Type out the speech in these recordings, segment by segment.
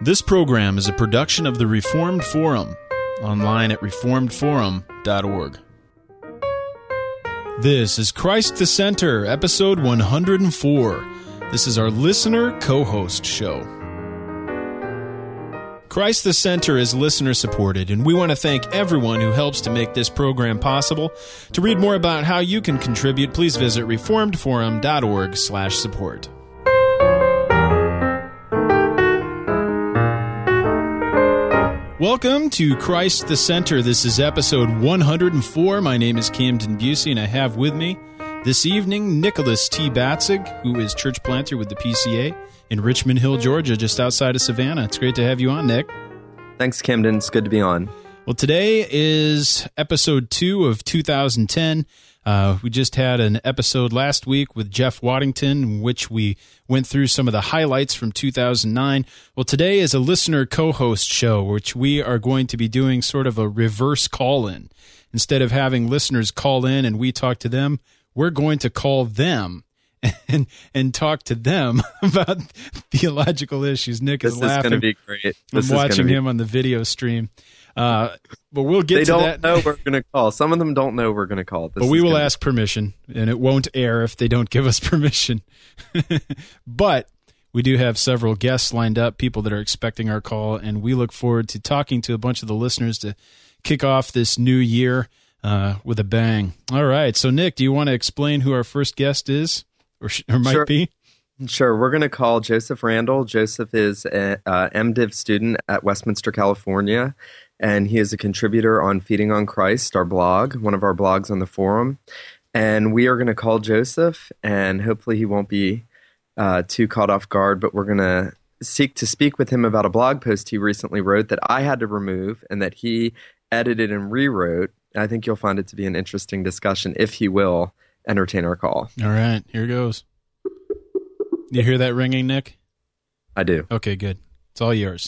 This program is a production of the Reformed Forum, online at reformedforum.org. This is Christ the Center, episode 104. This is our listener co-host show. Christ the Center is listener-supported, and we want to thank everyone who helps to make this program possible. To read more about how you can contribute, please visit reformedforum.org/support. Welcome to Christ the Center. This is episode 104. My name is Camden Busey, and I have with me this evening Nicholas T. Batzig, who is church planter with the PCA in Richmond Hill, Georgia, just outside of Savannah. It's great to have you on, Nick. Thanks, Camden. It's good to be on. Well, today is episode 2 of 2010. We just had an episode last week with Jeff Waddington, in which we went through some of the highlights from 2009. Well, today is a listener co-host show, which we are going to be doing sort of a reverse call-in. Instead of having listeners call in and we talk to them, we're going to call them and talk to them about theological issues. Nick is laughing. This is going to be great. I'm watching him on the video stream. But we'll get to that. They don't know we're going to call. Some of them don't know we're going to call. But we will ask permission, and it won't air if they don't give us permission. But we do have several guests lined up, people that are expecting our call, and we look forward to talking to a bunch of the listeners to kick off this new year with a bang. All right. So, Nick, do you want to explain who our first guest is or might be? Sure. We're going to call Joseph Randall. Joseph is an MDiv student at Westminster, California, and he is a contributor on Feeding on Christ, our blog, one of our blogs on the forum. And we are going to call Joseph, and hopefully he won't be too caught off guard, but we're going to seek to speak with him about a blog post he recently wrote that I had to remove and that he edited and rewrote. I think you'll find it to be an interesting discussion if he will entertain our call. All right, here goes. You hear that ringing, Nick? I do. Okay, good. It's all yours.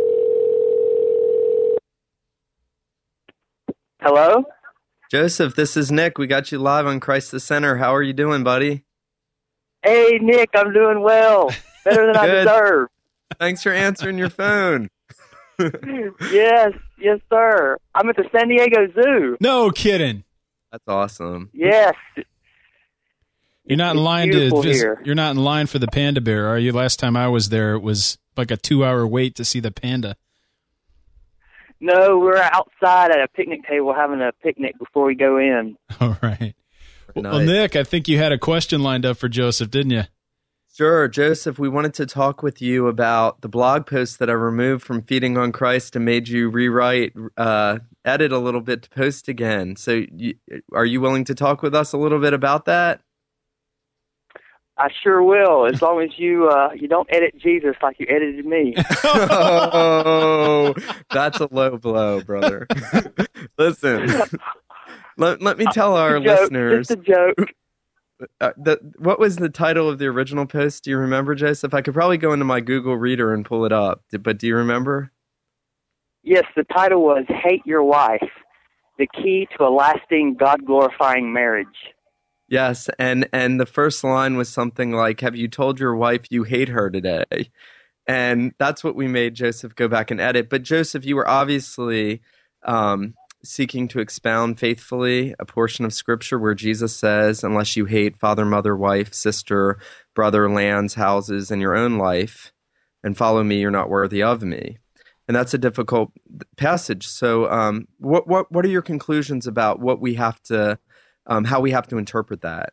Hello? Joseph, this is Nick. We got you live on Christ the Center. How are you doing, buddy? Hey, Nick, I'm doing well. Better than I deserve. Thanks for answering your phone. Yes, sir. I'm at the San Diego Zoo. No kidding. That's awesome. Yes. You're not in line You're not in line for the panda bear, are you? Last time I was there, it was like a 2-hour wait to see the panda. No, we're outside at a picnic table having a picnic before we go in. All right. Nice. Well, Nick, I think you had a question lined up for Joseph, didn't you? Sure, Joseph. We wanted to talk with you about the blog post that I removed from Feeding on Christ and made you rewrite, edit a little bit to post again. So are you willing to talk with us a little bit about that? I sure will, as long as you don't edit Jesus like you edited me. Oh, that's a low blow, brother. Listen, let me tell our listeners. Just a joke. What was the title of the original post? Do you remember, Joseph? I could probably go into my Google Reader and pull it up, but do you remember? Yes, the title was Hate Your Wife, the Key to a Lasting, God-Glorifying Marriage. Yes, and the first line was something like, have you told your wife you hate her today? And that's what we made Joseph go back and edit. But Joseph, you were obviously seeking to expound faithfully a portion of Scripture where Jesus says, unless you hate father, mother, wife, sister, brother, lands, houses, and your own life, and follow me, you're not worthy of me. And that's a difficult passage. So what are your conclusions about what we have to how we have to interpret that?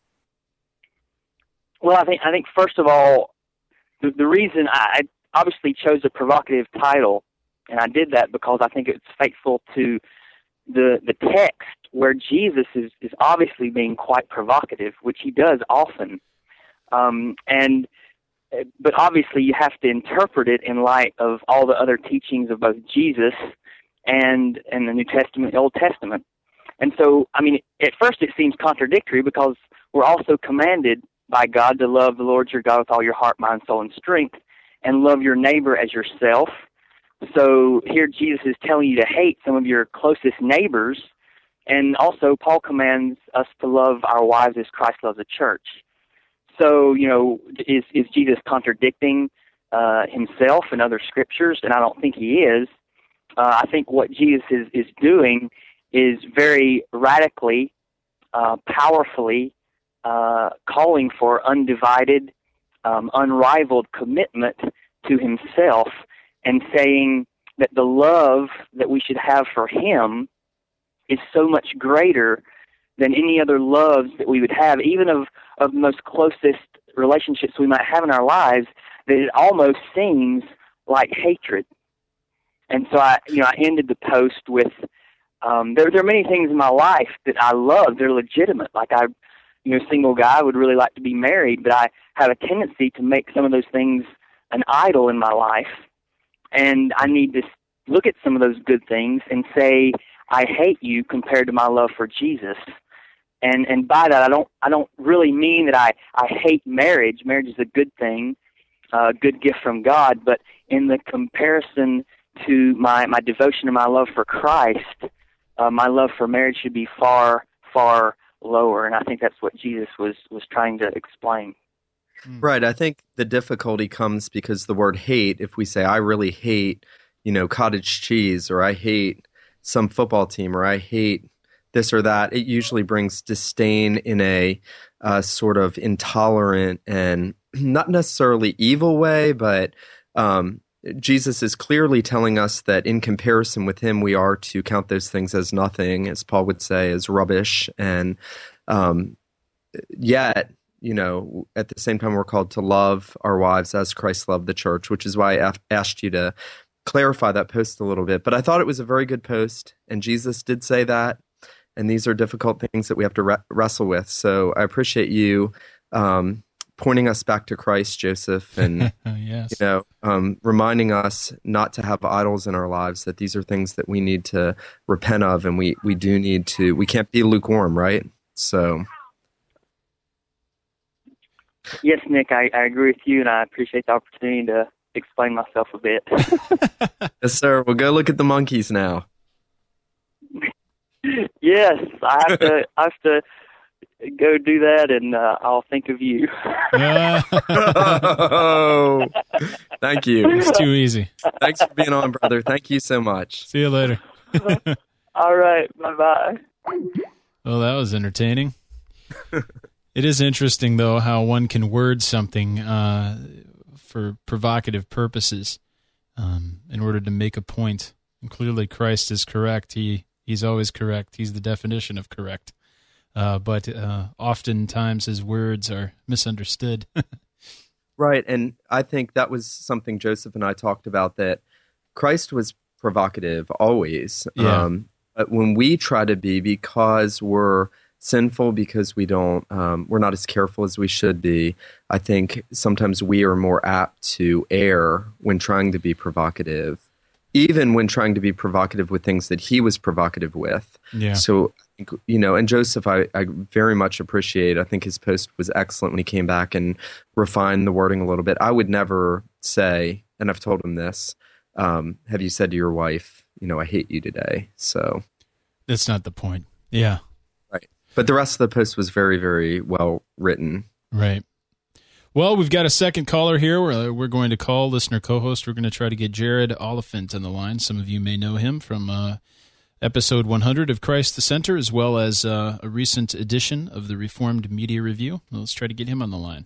Well, I think first of all, the reason I obviously chose a provocative title, and I did that because I think it's faithful to the text where Jesus is obviously being quite provocative, which he does often. But obviously you have to interpret it in light of all the other teachings of both Jesus and the New Testament, the Old Testament. And so, I mean, at first it seems contradictory because we're also commanded by God to love the Lord your God with all your heart, mind, soul, and strength, and love your neighbor as yourself. So here Jesus is telling you to hate some of your closest neighbors, and also Paul commands us to love our wives as Christ loves the church. So, is Jesus contradicting himself in other scriptures, and I don't think he is. I think what Jesus is doing is very radically, powerfully calling for undivided, unrivaled commitment to himself, and saying that the love that we should have for him is so much greater than any other loves that we would have, even of the most closest relationships we might have in our lives, that it almost seems like hatred. And so I ended the post with, there are many things in my life that I love. They're legitimate. Like single guy, would really like to be married, but I have a tendency to make some of those things an idol in my life. And I need to look at some of those good things and say, I hate you compared to my love for Jesus. And by that, I don't really mean that I hate marriage. Marriage is a good thing, a good gift from God. But in the comparison to my devotion and my love for Christ, my love for marriage should be far, far lower. And I think that's what Jesus was trying to explain. Right. I think the difficulty comes because the word hate, if we say, I really hate, cottage cheese, or I hate some football team, or I hate this or that, it usually brings disdain in a sort of intolerant and not necessarily evil way, but Jesus is clearly telling us that in comparison with him, we are to count those things as nothing, as Paul would say, as rubbish. And yet, at the same time, we're called to love our wives as Christ loved the church, which is why I asked you to clarify that post a little bit. But I thought it was a very good post, and Jesus did say that. And these are difficult things that we have to wrestle with. So I appreciate you pointing us back to Christ, Joseph, and yes. Reminding us not to have idols in our lives, that these are things that we need to repent of, and we do need to. We can't be lukewarm, right? So. Yes, Nick, I agree with you, and I appreciate the opportunity to explain myself a bit. Yes, sir. We'll go look at the monkeys now. Yes, I have to go do that, and I'll think of you. Oh, thank you. It's too easy. Thanks for being on, brother. Thank you so much. See you later. All right, bye-bye. Well, that was entertaining. It is interesting, though, how one can word something for provocative purposes in order to make a point. And clearly Christ is correct. He's always correct. He's the definition of correct. But oftentimes his words are misunderstood. Right, and I think that was something Joseph and I talked about, that Christ was provocative always. Yeah. But when we try to be, because we're sinful, because we're not as careful as we should be, I think sometimes we are more apt to err when trying to be provocative, even when trying to be provocative with things that he was provocative with. Yeah. So, and Joseph, I very much appreciate, I think his post was excellent when he came back and refined the wording a little bit. I would never say, and I've told him this, have you said to your wife, I hate you today? So that's not the point. Yeah. Right. But the rest of the post was very, very well written. Right. Well, we've got a second caller here. We're going to call listener co-host. We're going to try to get Jared Oliphant on the line. Some of you may know him from episode 100 of Christ the Center, as well as a recent edition of the Reformed Media Review. Let's try to get him on the line.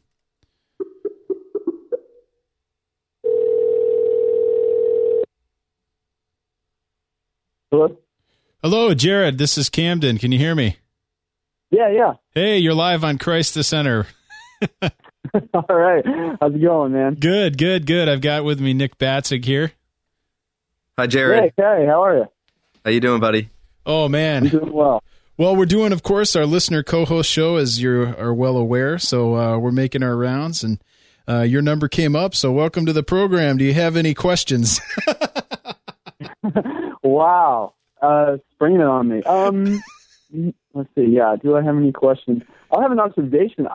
Hello? Hello, Jared. This is Camden. Can you hear me? Yeah. Hey, you're live on Christ the Center. All right. How's it going, man? Good. I've got with me Nick Batzig here. Hi, Jared. Hey, how are you? How you doing, buddy? Oh, man. I'm doing well. Well, we're doing, of course, our listener co-host show, as you are well aware. So we're making our rounds, and your number came up. So welcome to the program. Do you have any questions? Wow. Springing it on me. Let's see. Yeah. Do I have any questions? I'll have an observation.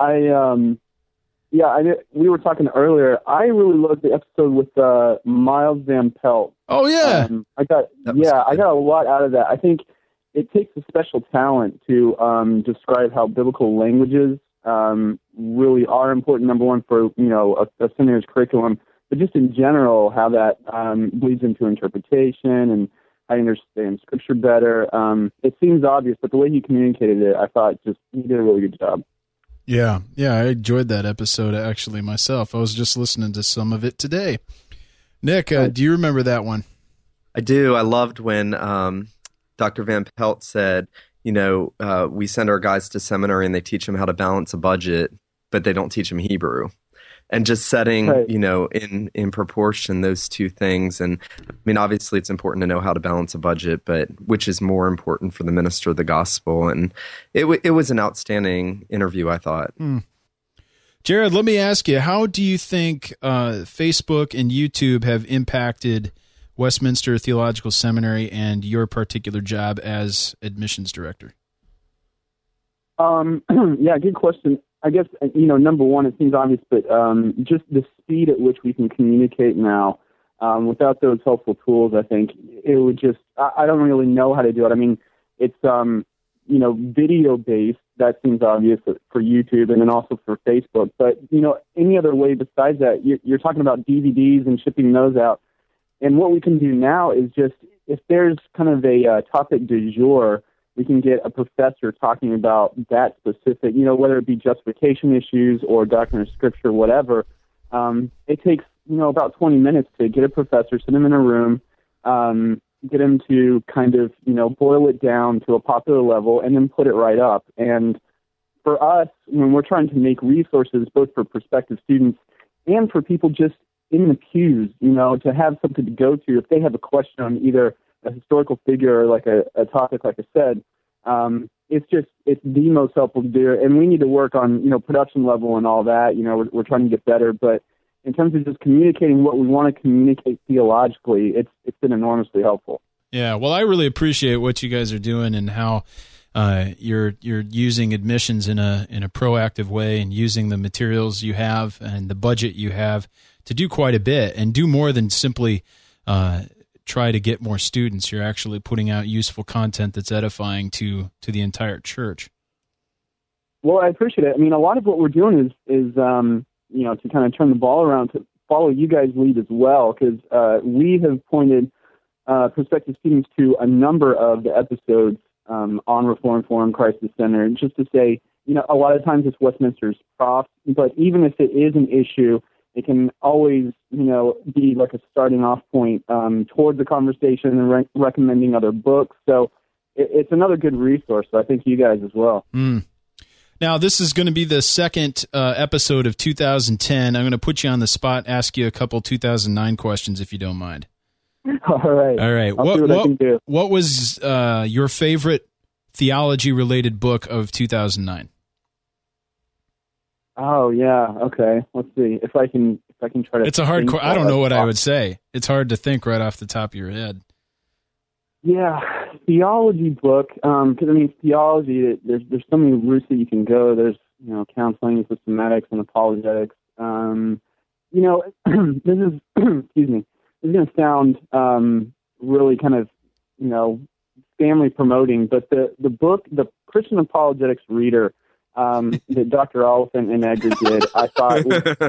We were talking earlier. I really loved the episode with Miles Van Pelt. Oh yeah. I got a lot out of that. I think it takes a special talent to describe how biblical languages really are important. Number one, for a seminary's curriculum, but just in general, how that bleeds into interpretation and how you understand Scripture better. It seems obvious, but the way he communicated it, I thought just he did a really good job. Yeah, I enjoyed that episode actually myself. I was just listening to some of it today. Nick, do you remember that one? I do. I loved when Dr. Van Pelt said, we send our guys to seminary and they teach them how to balance a budget, but they don't teach them Hebrew. And just setting, right. In proportion those two things. And I mean, obviously it's important to know how to balance a budget, but which is more important for the minister of the gospel. And it was an outstanding interview, I thought. Jared, let me ask you, how do you think Facebook and YouTube have impacted Westminster Theological Seminary and your particular job as admissions director? Yeah, good question. I guess, number one, it seems obvious, but just the speed at which we can communicate now, without those helpful tools, I think it would just, I don't really know how to do it. I mean, it's, video-based. That seems obvious for YouTube and then also for Facebook. But, any other way besides that, you're talking about DVDs and shipping those out. And what we can do now is just, if there's kind of a topic du jour, we can get a professor talking about that specific, whether it be justification issues or doctrine of Scripture, whatever. It takes, about 20 minutes to get a professor, sit him in a room, get him to kind of, boil it down to a popular level and then put it right up. And for us, when we're trying to make resources both for prospective students and for people just in the pews, to have something to go to if they have a question on either a historical figure or like a topic, like I said, it's the most helpful to do. And we need to work on, production level and all that. We're trying to get better, but in terms of just communicating what we want to communicate theologically, it's been enormously helpful. Yeah. Well, I really appreciate what you guys are doing and how you're using admissions in a proactive way and using the materials you have and the budget you have to do quite a bit and do more than simply try to get more students. You're actually putting out useful content that's edifying to the entire church. Well, I appreciate it. I mean, a lot of what we're doing is to kind of turn the ball around to follow you guys' lead as well, because we have pointed prospective students to a number of the episodes on Reform Forum, Crisis Center, and just to say, a lot of times it's Westminster's props, but even if it is an issue, it can always, be like a starting off point towards the conversation and recommending other books. So it's another good resource. So I thank you guys as well. Now, this is going to be the second episode of 2010. I'm going to put you on the spot, ask you a couple 2009 questions, if you don't mind. All right. I'll see what I can do. What was your favorite theology-related book of 2009? Oh yeah, okay. Let's see if I can try to. It's a hard. I don't know what I would say. It's hard to think right off the top of your head. Yeah, theology book. Because theology. There's so many routes that you can go. There's counseling, systematics, and apologetics. This is excuse me. This is going to sound really kind of family promoting, but the book, the Christian Apologetics Reader. That Dr. Oliphant and Edgar did, I thought,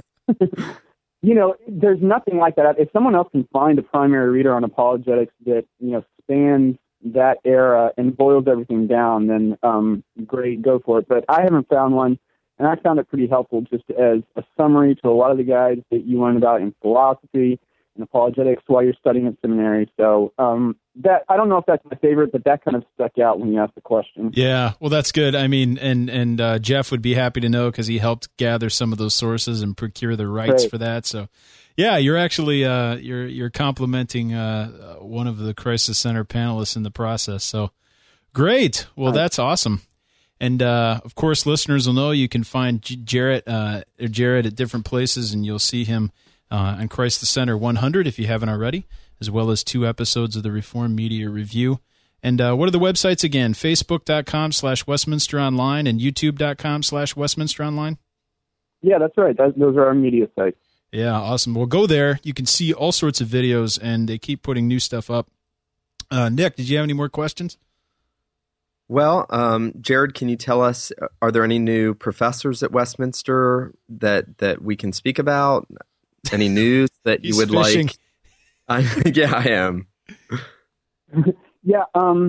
there's nothing like that. If someone else can find a primary reader on apologetics that, spans that era and boils everything down, then great, go for it. But I haven't found one, and I found it pretty helpful just as a summary to a lot of the guides that you learn about in philosophy and apologetics while you're studying at seminary. So that, I don't know if that's my favorite, but that kind of stuck out when you asked the question. Yeah, well, that's good. I mean, and Jeff would be happy to know because he helped gather some of those sources and procure the rights for that. So, yeah, you're actually you're complimenting one of the Crisis Center panelists in the process. So, great. Well, that's awesome. And of course, listeners will know you can find Jared at different places, and you'll see him on Christ the Center 100 if you haven't already, as well as 2 episodes of the Reformed Media Review. And what are the websites again? Facebook.com/Westminster Online and YouTube.com/Westminster Online? Yeah, that's right. Those are our media sites. Yeah, awesome. Well, go there. You can see all sorts of videos, and they keep putting new stuff up. Nick, did you have any more questions? Well, Jared, can you tell us, are there any new professors at Westminster that we can speak about? Any news that you would fishing. like? Yeah, I am. Yeah,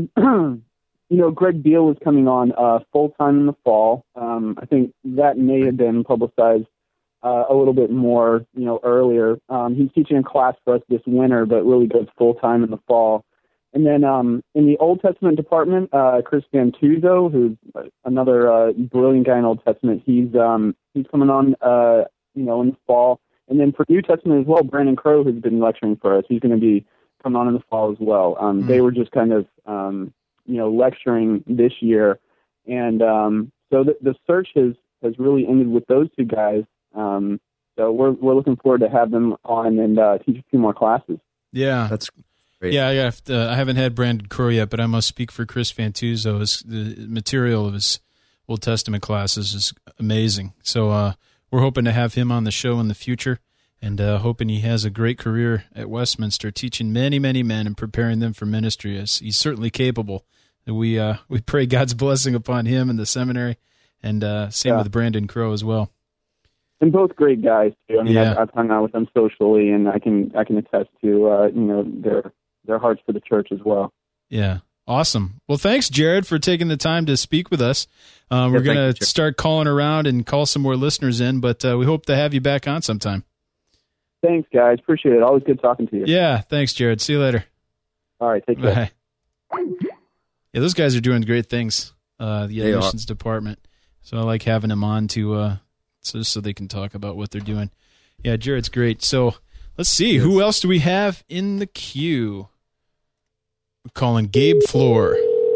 Greg Beal is coming on full-time in the fall. I think that may have been publicized a little bit more, earlier. He's teaching a class for us this winter, but really goes full-time in the fall. And then in the Old Testament department, Chris Vantuzo, who's another brilliant guy in Old Testament, he's coming on, in the fall. And then for New Testament as well, Brandon Crow, who's been lecturing for us, he's going to be coming on in the fall as well. They were just kind of, lecturing this year. And so the search has really ended with those two guys. So we're looking forward to have them on and teach a few more classes. Yeah. That's great. Yeah, I haven't had Brandon Crow yet, but I must speak for Chris Vantuzo. The material of his Old Testament classes is amazing. So we're hoping to have him on the show in the future, and hoping he has a great career at Westminster, teaching many, many men and preparing them for ministry. As he's certainly capable. We pray God's blessing upon him in the seminary, and same with Brandon Crow as well. And both great guys too. I mean, I've hung out with them socially, and I can attest to their hearts for the church as well. Yeah, awesome. Well, thanks, Jared, for taking the time to speak with us. We're going to start calling around and call some more listeners in, but we hope to have you back on sometime. Thanks, guys. Appreciate it. Always good talking to you. Yeah, thanks, Jared. See you later. All right, take care. Bye. Yeah, those guys are doing great things, the admissions department. So I like having them on so they can talk about what they're doing. Yeah, Jared's great. So let's see. Yes. Who else do we have in the queue? We're calling Gabe Floor.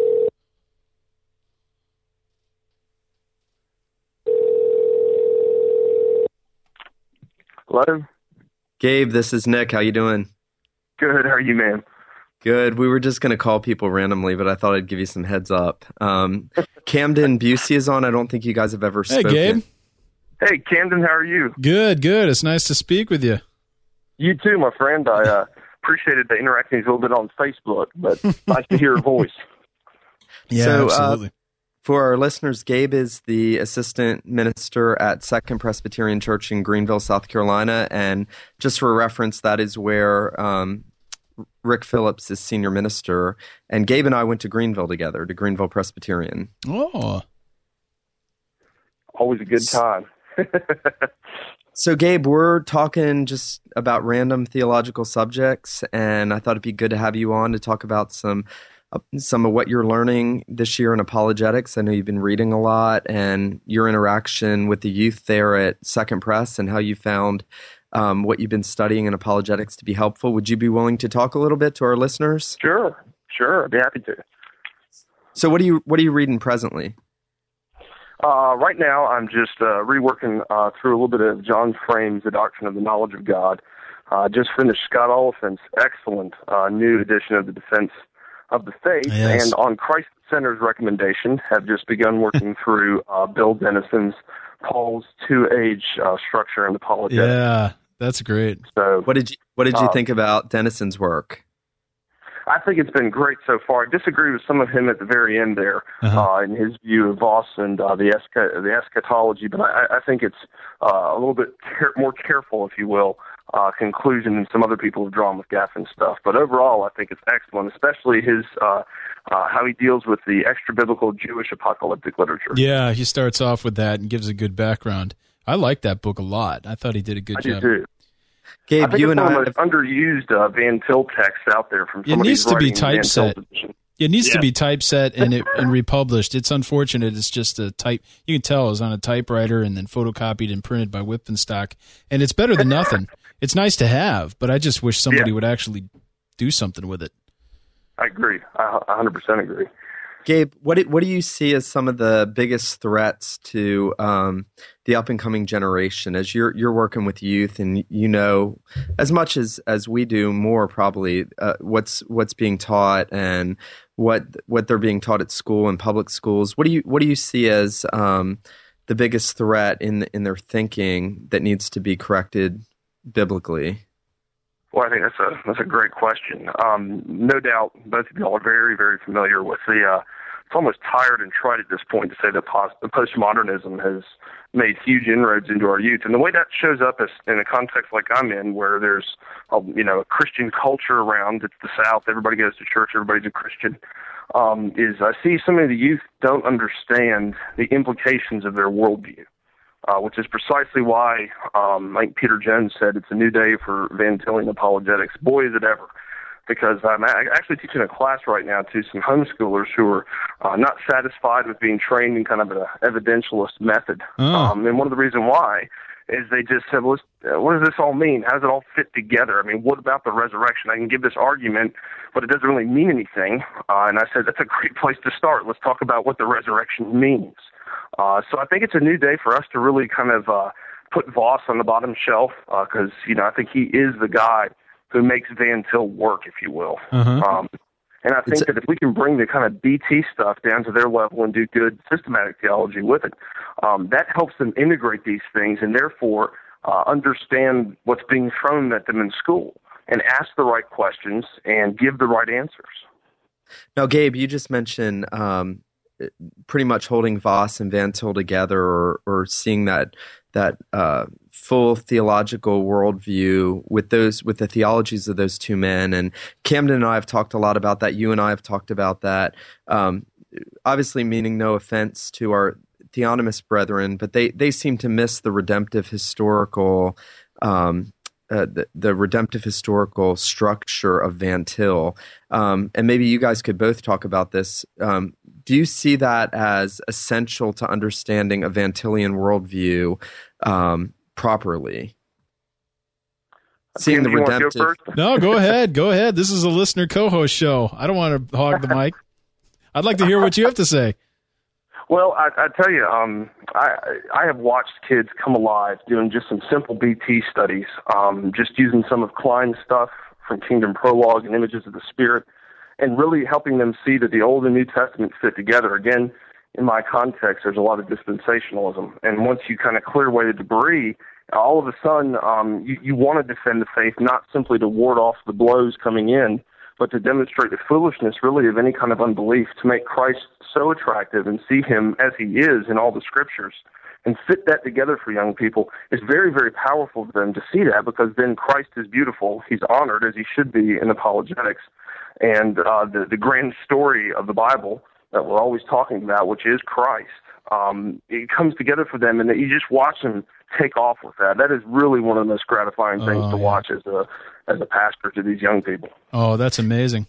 Hello? Gabe, this is Nick. How you doing? Good. How are you, man? Good. We were just going to call people randomly, but I thought I'd give you some heads up. Camden Busey is on. I don't think you guys have ever spoken. Hey, Gabe. Hey, Camden. How are you? Good. It's nice to speak with you. You too, my friend. I appreciated the interacting a little bit on Facebook, but nice to hear your voice. Yeah, so, absolutely. For our listeners, Gabe is the assistant minister at Second Presbyterian Church in Greenville, South Carolina. And just for reference, that is where Rick Phillips is senior minister. And Gabe and I went to Greenville together, to Greenville Presbyterian. Oh. Always a good time. So, Gabe, we're talking just about random theological subjects, and I thought it'd be good to have you on to talk about some of what you're learning this year in apologetics. I know you've been reading a lot, and your interaction with the youth there at Second Pres and how you found what you've been studying in apologetics to be helpful. Would you be willing to talk a little bit to our listeners? Sure. I'd be happy to. So what are you reading presently? Right now, I'm just reworking through a little bit of John Frame's The Doctrine of the Knowledge of God. Just finished Scott Oliphant's excellent new edition of the Defense of the Faith, yes. And on Christ Center's recommendation, have just begun working through Bill Dennison's Paul's two-age structure and apologetics. Yeah, that's great. So, what did you think about Dennison's work? I think it's been great so far. I disagree with some of him at the very end there in his view of Voss and the eschatology, but I think it's a little bit more careful, if you will, conclusion than some other people have drawn with Gaffin stuff. But overall, I think it's excellent, especially his how he deals with the extra-biblical Jewish apocalyptic literature. Yeah, he starts off with that and gives a good background. I like that book a lot. I thought he did a good job. I do too. Gabe, I think you it's and one I of the most underused Van Til texts out there from some it of needs these to be writings in Van typeset. Til's edition. It needs to be typeset and republished. It's unfortunate. It's just a type. You can tell it was on a typewriter and then photocopied and printed by Whippenstock. And it's better than nothing. It's nice to have, but I just wish somebody would actually do something with it. I agree. I 100% agree. Gabe, what do you see as some of the biggest threats to the up and coming generation as you're working with youth, and you know as much as we do, more probably what's being taught and what they're being taught at school and public schools. What do you see as the biggest threat in their thinking that needs to be corrected biblically? Well, I think that's a great question. No doubt, both of y'all are very, very familiar with the almost tired and trite at this point to say that postmodernism has made huge inroads into our youth. And the way that shows up is in a context like I'm in, where there's a Christian culture around. It's the South. Everybody goes to church. Everybody's a Christian. Is I see some of the youth don't understand the implications of their worldview, which is precisely why, like Peter Jones said, it's a new day for Van Tilling apologetics. Boy, is it ever. Because I'm actually teaching a class right now to some homeschoolers who are not satisfied with being trained in kind of an evidentialist method. And one of the reasons why is they just said, well, what does this all mean? How does it all fit together? I mean, what about the resurrection? I can give this argument, but it doesn't really mean anything. And I said, that's a great place to start. Let's talk about what the resurrection means. So I think it's a new day for us to really kind of put Voss on the bottom shelf because, I think he is the guy who makes Van Til work, if you will. And I think that if we can bring the kind of BT stuff down to their level and do good systematic theology with it, that helps them integrate these things and therefore understand what's being thrown at them in school and ask the right questions and give the right answers. Now, Gabe, you just mentioned pretty much holding Voss and Van Til together or seeing that full theological worldview with the theologies of those two men. And Camden and I have talked a lot about that. You and I have talked about that. Obviously, meaning no offense to our theonomist brethren, but they seem to miss the redemptive historical the redemptive historical structure of Van Til. And maybe you guys could both talk about this. Do you see that as essential to understanding a Van Tilian worldview properly? Seeing the redemptive. No, go ahead. Go ahead. This is a listener co-host show. I don't want to hog the mic. I'd like to hear what you have to say. Well, I tell you, I have watched kids come alive doing just some simple BT studies, just using some of Klein's stuff from Kingdom Prologue and Images of the Spirit, and really helping them see that the Old and New Testament fit together. Again, in my context, there's a lot of dispensationalism, and once you kind of clear away the debris, all of a sudden you want to defend the faith, not simply to ward off the blows coming in, but to demonstrate the foolishness really of any kind of unbelief, to make Christ so attractive and see him as he is in all the scriptures and fit that together for young people is very, very powerful for them to see that, because then Christ is beautiful. He's honored as he should be in apologetics. And the grand story of the Bible that we're always talking about, which is Christ, it comes together for them, and that you just watch them take off with that. That is really one of the most gratifying things to watch as a pastor to these young people. Oh, that's amazing.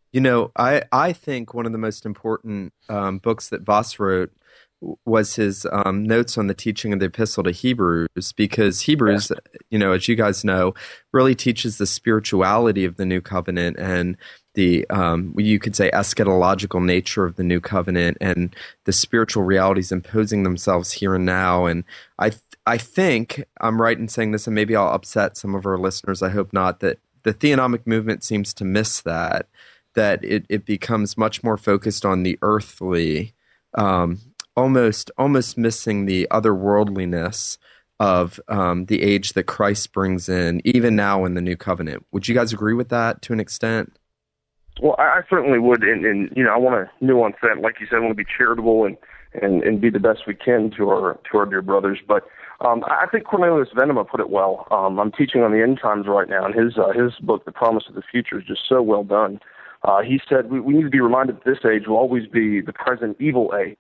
I think one of the most important books that Voss wrote was his notes on the teaching of the Epistle to Hebrews, because Hebrews, as you guys know, really teaches the spirituality of the New Covenant and the, you could say, eschatological nature of the New Covenant and the spiritual realities imposing themselves here and now. And I think I'm right in saying this, and maybe I'll upset some of our listeners, I hope not, that the theonomic movement seems to miss that it becomes much more focused on the earthly, almost missing the otherworldliness of the age that Christ brings in, even now in the New Covenant. Would you guys agree with that to an extent? Well, I certainly would, and I want to nuance that. Like you said, I want to be charitable and be the best we can to our dear brothers. But I think Cornelius Venema put it well. I'm teaching on the end times right now, and his book, The Promise of the Future, is just so well done. He said we need to be reminded that this age will always be the present evil age.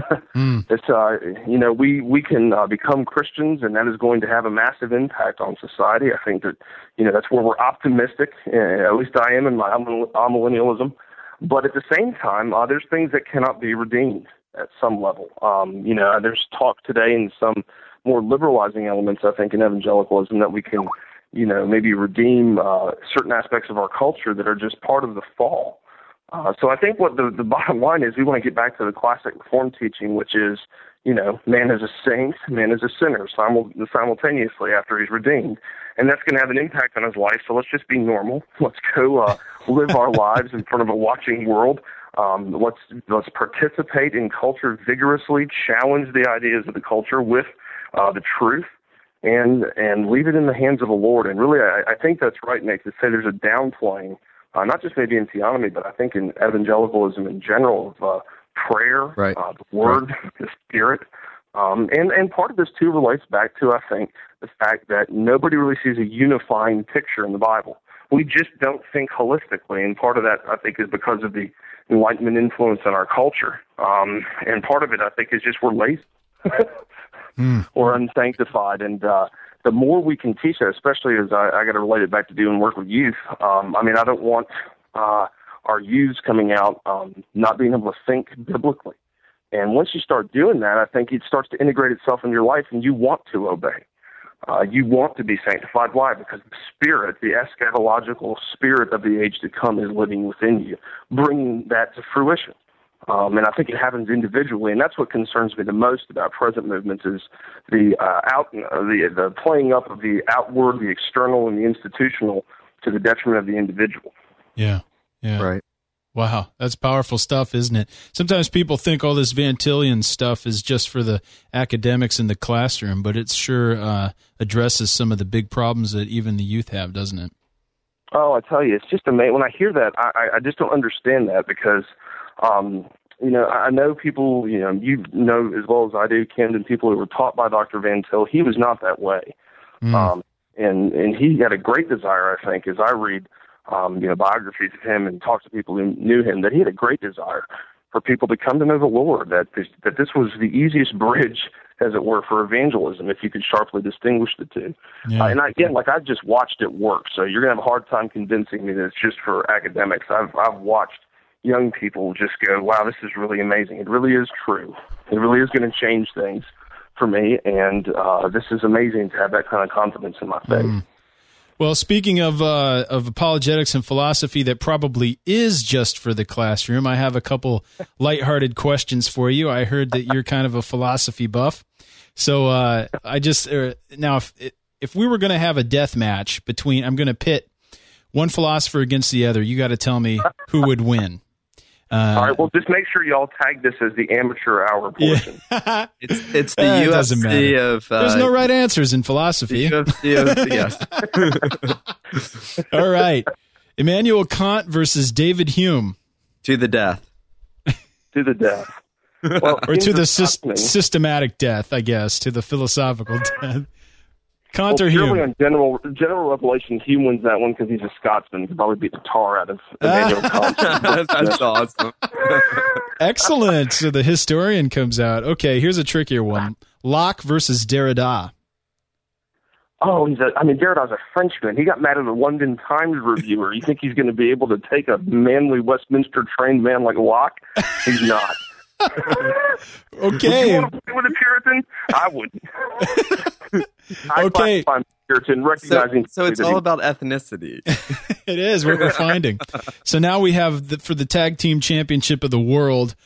It's we can become Christians, and that is going to have a massive impact on society. I think that that's where we're optimistic. At least I am in my amillennialism. But at the same time, there's things that cannot be redeemed at some level. There's talk today in some more liberalizing elements, I think, in evangelicalism that we can maybe redeem certain aspects of our culture that are just part of the fall. So I think what the bottom line is, we want to get back to the classic Reformed teaching, which is, man is a saint, man is a sinner simultaneously after he's redeemed. And that's going to have an impact on his life, so let's just be normal. Let's go live our lives in front of a watching world. Let's participate in culture vigorously, challenge the ideas of the culture with the truth, and leave it in the hands of the Lord. And really, I think that's right, Nate, to say there's a downplaying, not just maybe in theonomy, but I think in evangelicalism in general, of prayer, right. The Word, the Spirit. And part of this, too, relates back to, I think, the fact that nobody really sees a unifying picture in the Bible. We just don't think holistically, and part of that, I think, is because of the Enlightenment influence in our culture. And part of it, I think, is just we're lazy. Or unsanctified. And the more we can teach that, especially as I got to relate it back to doing work with youth, I don't want our youths coming out not being able to think biblically. And once you start doing that, I think it starts to integrate itself in your life, and you want to obey. You want to be sanctified. Why? Because the Spirit, the eschatological spirit of the age to come is living within you, bringing that to fruition. And I think it happens individually, and that's what concerns me the most about present movements is the playing up of the outward, the external, and the institutional to the detriment of the individual. Yeah. Right. Wow, that's powerful stuff, isn't it? Sometimes people think all this Van Tillian stuff is just for the academics in the classroom, but it sure addresses some of the big problems that even the youth have, doesn't it? Oh, I tell you, it's just amazing. When I hear that, I just don't understand that because I know people, you know as well as I do, Camden, people who were taught by Dr. Van Til. He was not that way. And he had a great desire, I think, as I read, biographies of him and talk to people who knew him, that he had a great desire for people to come to know the Lord, that this was the easiest bridge, as it were, for evangelism, if you could sharply distinguish the two. Yeah. And again, I just watched it work, so you're going to have a hard time convincing me that it's just for academics. I've watched young people just go, wow, this is really amazing. It really is true. It really is going to change things for me, and this is amazing to have that kind of confidence in my faith. Well, speaking of apologetics and philosophy that probably is just for the classroom, I have a couple lighthearted questions for you. I heard that you're kind of a philosophy buff. So now if we were going to have a death match I'm going to pit one philosopher against the other, you got to tell me who would win. All right, well, just make sure y'all tag this as the amateur hour portion. Yeah. It's the UFC of... There's no right answers in philosophy. The UFC of, yes. All right. Immanuel Kant versus David Hume. To the death. To the death. Well, or to the systematic death, I guess, to the philosophical death. Kant or Hume? On general revelation, Hume wins that one because he's a Scotsman. He could probably beat the tar out of Immanuel Kant. That's awesome. Excellent. So the historian comes out. Okay, here's a trickier one. Locke versus Derrida. Oh, Derrida's a Frenchman. He got mad at a London Times reviewer. You think he's going to be able to take a manly Westminster-trained man like Locke? He's not. Okay. Would you want to play with a Puritan? I wouldn't. Okay. I'm Puritan, recognizing so it's all about ethnicity. It is what we're finding. So now we have for the tag team championship of the world.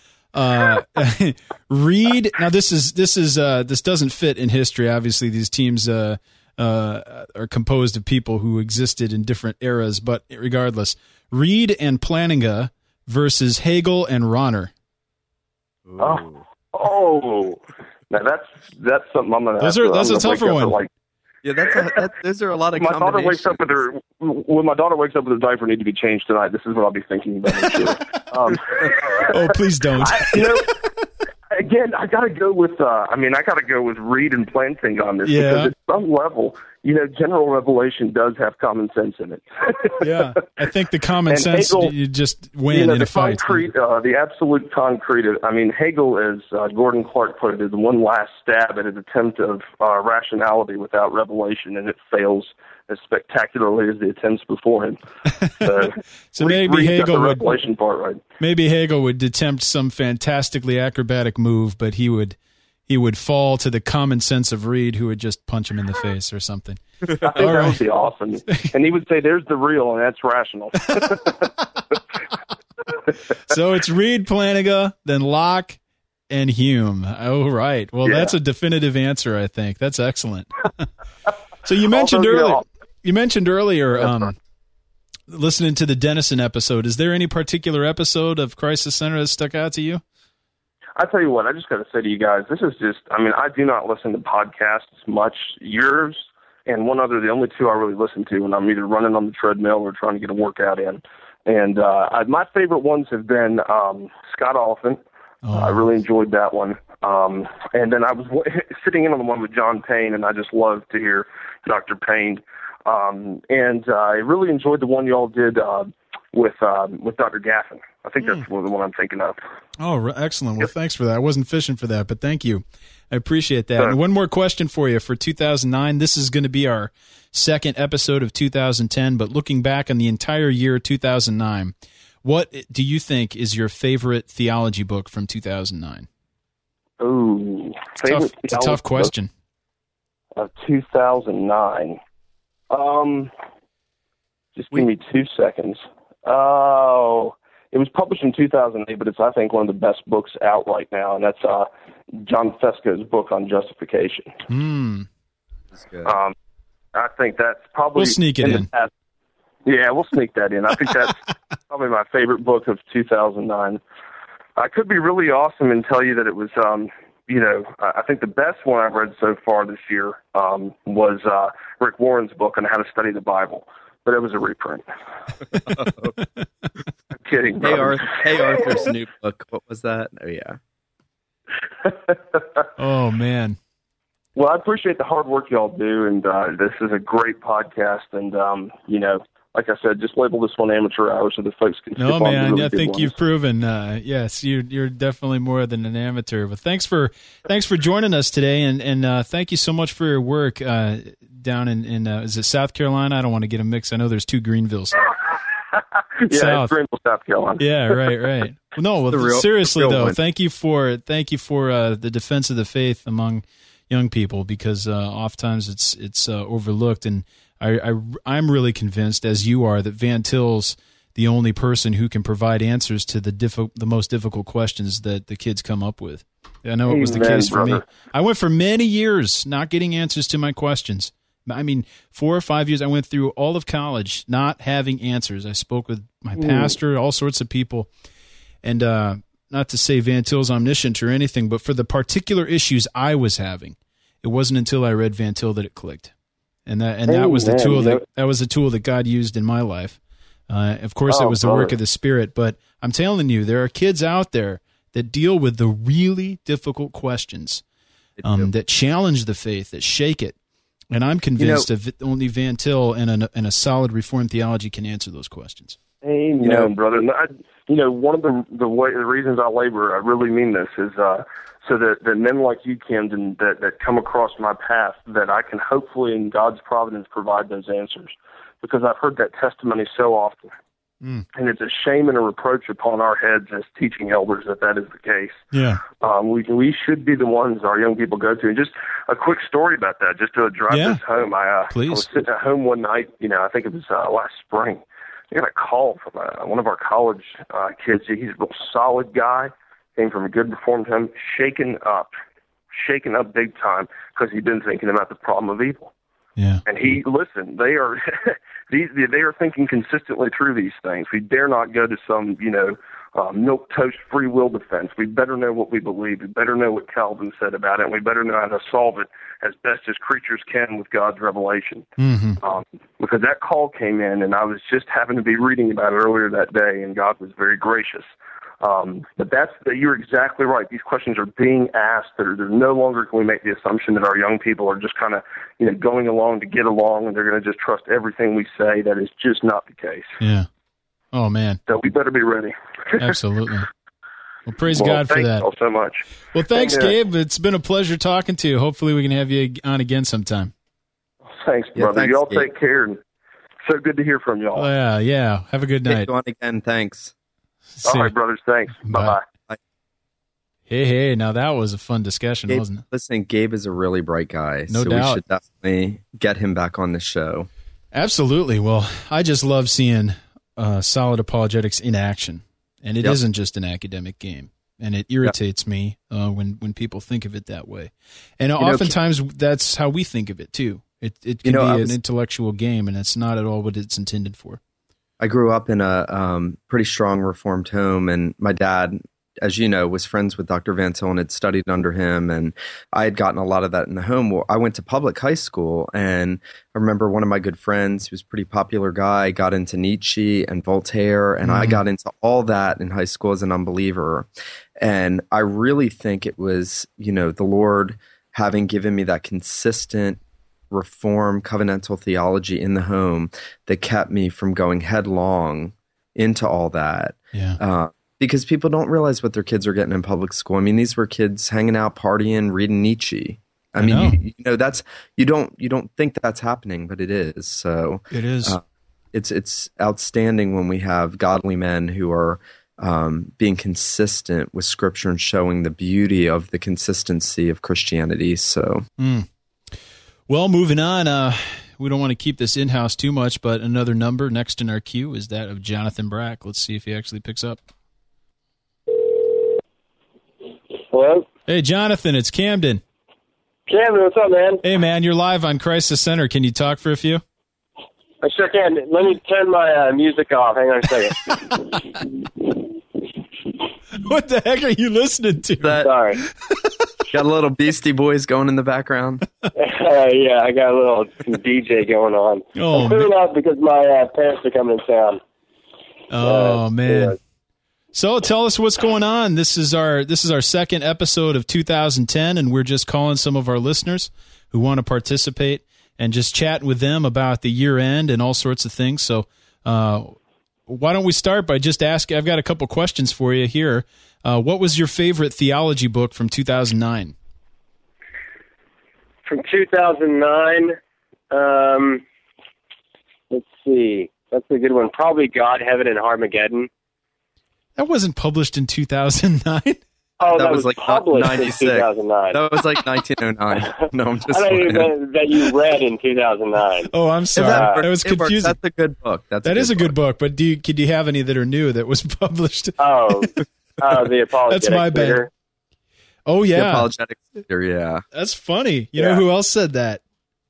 Reed. Now this doesn't fit in history. Obviously, these teams are composed of people who existed in different eras. But regardless, Reed and Plantinga versus Hegel and Rahner. Oh, now that's something I'm gonna. That's a tougher one. Those are a lot of. When my daughter wakes up with her diaper need to be changed tonight, this is what I'll be thinking about. I'm sure. Oh, please don't. Again, I gotta go with. I gotta go with Reed and Plantinga on this because at some level, general revelation does have common sense in it. Yeah, I think the common sense Hegel, you just win in a fight. The absolute concrete. Hegel, as Gordon Clark put it, is one last stab at an attempt of rationality without revelation, and it fails as spectacularly as the attempts before him. So maybe Hegel would. Part right. Maybe Hegel would attempt some fantastically acrobatic move, but he would fall to the common sense of Reed, who would just punch him in the face or something. I think that would be awesome. And he would say, "There's the real, and that's rational." So it's Reed, Plantinga, then Locke, and Hume. Oh, right. Well, that's a definitive answer, I think. That's excellent. So you mentioned earlier, listening to the Dennison episode. Is there any particular episode of Crisis Center that stuck out to you? I tell you what, I just got to say to you guys, this is just, I do not listen to podcasts much. Yours and one other, the only two I really listen to when I'm either running on the treadmill or trying to get a workout in. And my favorite ones have been Scott Oliphant. I really enjoyed that one. And then I was sitting in on the one with John Payne, and I just loved to hear Dr. Payne. And I really enjoyed the one y'all did with Dr. Gaffin. I think that's the one I'm thinking of. Oh, excellent. Well, thanks for that. I wasn't fishing for that, but thank you. I appreciate that. And one more question for you for 2009. This is going to be our second episode of 2010, but looking back on the entire year 2009, what do you think is your favorite theology book from 2009? Ooh, it's a tough question. Of 2009. Just give me 2 seconds. Oh, it was published in 2008, but it's, I think, one of the best books out right now, and that's John Fesco's book on justification. That's good. I think that's probably... We'll sneak it in. Yeah, we'll sneak that in. I think that's probably my favorite book of 2009. I could be really awesome and tell you that it was, I think the best one I've read so far this year was Rick Warren's book on how to study the Bible, but it was a reprint. I'm kidding. Hey Arthur's new book. What was that? Oh, yeah. Oh, man. Well, I appreciate the hard work y'all do, and this is a great podcast, and, like I said, just label this one amateur hour so the folks can skip on the really I think ones. you've proven, yes, you're definitely more than an amateur. But thanks for joining us today, and thank you so much for your work down in is it South Carolina? I don't want to get them mixed. I know there's two Greenvilles. Yeah, South. It's Greenville, South Carolina. Yeah, right. No, seriously though, thank you for the defense of the faith among young people, because oftentimes it's overlooked, and I'm really convinced, as you are, that Van Til's the only person who can provide answers to the most difficult questions that the kids come up with. I know it was the case for me. I went for many years not getting answers to my questions. I mean, 4 or 5 years I went through all of college not having answers. I spoke with my pastor, all sorts of people, and not to say Van Til's omniscient or anything, but for the particular issues I was having, it wasn't until I read Van Til that it clicked. And that was the tool that was the tool that God used in my life. Of course, it was the work of the Spirit. But I'm telling you, there are kids out there that deal with the really difficult questions, that challenge the faith, that shake it. And I'm convinced that only Van Til and a solid Reformed theology can answer those questions. Amen, brother. And one of the reasons I labor, I really mean this, is so that men like you, Camden, that come across my path, that I can hopefully, in God's providence, provide those answers. Because I've heard that testimony so often. And it's a shame and a reproach upon our heads as teaching elders that is the case. Yeah. We should be the ones our young people go to. And just a quick story about that, just to drive this home. I was sitting at home one night, I think it was last spring. I got a call from one of our college kids. He's a real solid guy, came from a good Reformed home, shaken up big time because he'd been thinking about the problem of evil. Yeah. And they are they are thinking consistently through these things. We dare not go to some, milquetoast free will defense. We better know what we believe. We better know what Calvin said about it. And we better know how to solve it as best as creatures can with God's revelation. Because that call came in, and I was just happened to be reading about it earlier that day, and God was very gracious. But you're exactly right. These questions are being asked. There's no longer can we make the assumption that our young people are just kind of, going along to get along, and they're going to just trust everything we say. That is just not the case. Yeah. Oh, man. So we better be ready. Absolutely. Well, praise God for that. Thank you all so much. Well, thanks, Gabe. It's been a pleasure talking to you. Hopefully we can have you on again sometime. Thanks, brother. Y'all take care. And so good to hear from y'all. Yeah. Have a good night. Go on again. Thanks. All right, brothers. Thanks. Bye-bye. Hey, now that was a fun discussion, wasn't it? Listen, Gabe is a really bright guy. No doubt. We should definitely get him back on the show. Absolutely. Well, I just love seeing solid apologetics in action. And it isn't just an academic game. And it irritates me when people think of it that way. And oftentimes that's how we think of it, too. It can be an intellectual game, and it's not at all what it's intended for. I grew up in a pretty strong Reformed home, and my dad as you know, was friends with Dr. Van Til and had studied under him. And I had gotten a lot of that in the home. Well, I went to public high school, and I remember one of my good friends, who was a pretty popular guy, got into Nietzsche and Voltaire, and I got into all that in high school as an unbeliever. And I really think it was, the Lord having given me that consistent Reform covenantal theology in the home that kept me from going headlong into all that. Yeah. Because people don't realize what their kids are getting in public school. I mean, these were kids hanging out, partying, reading Nietzsche. I mean, that's you don't think that's happening, but it is. So it is. It's outstanding when we have godly men who are being consistent with Scripture and showing the beauty of the consistency of Christianity. So. Well, moving on, we don't want to keep this in-house too much, but another number next in our queue is that of Jonathan Brack. Let's see if he actually picks up. Hello? Hey, Jonathan, it's Camden. Camden, what's up, man? Hey, man, you're live on Christ the Center. Can you talk for a few? I sure can. Let me turn my music off. Hang on a second. What the heck are you listening to? Sorry. Got a little Beastie Boys going in the background. Yeah, I got a little DJ going on. Oh, I'm clearing up because my parents are coming in town. Oh, man. Yeah. So tell us what's going on. This is our second episode of 2010, and we're just calling some of our listeners who want to participate and just chat with them about the year end and all sorts of things. So why don't we start by just asking? I've got a couple questions for you here. What was your favorite theology book from 2009? From 2009, let's see. That's a good one. Probably God, Heaven, and Armageddon. That wasn't published in 2009. Oh, that was like published 96. in 2009. That was like 1909. No, I'm just I don't even that you read in 2009. Oh, I'm sorry. That was confusing. That's a good book. That is a good book, but could you have any that are new that was published? Oh, the Apologetics. That's my bad. Leader. Oh, yeah. The Apologetics Leader, yeah. That's funny. You know who else said that?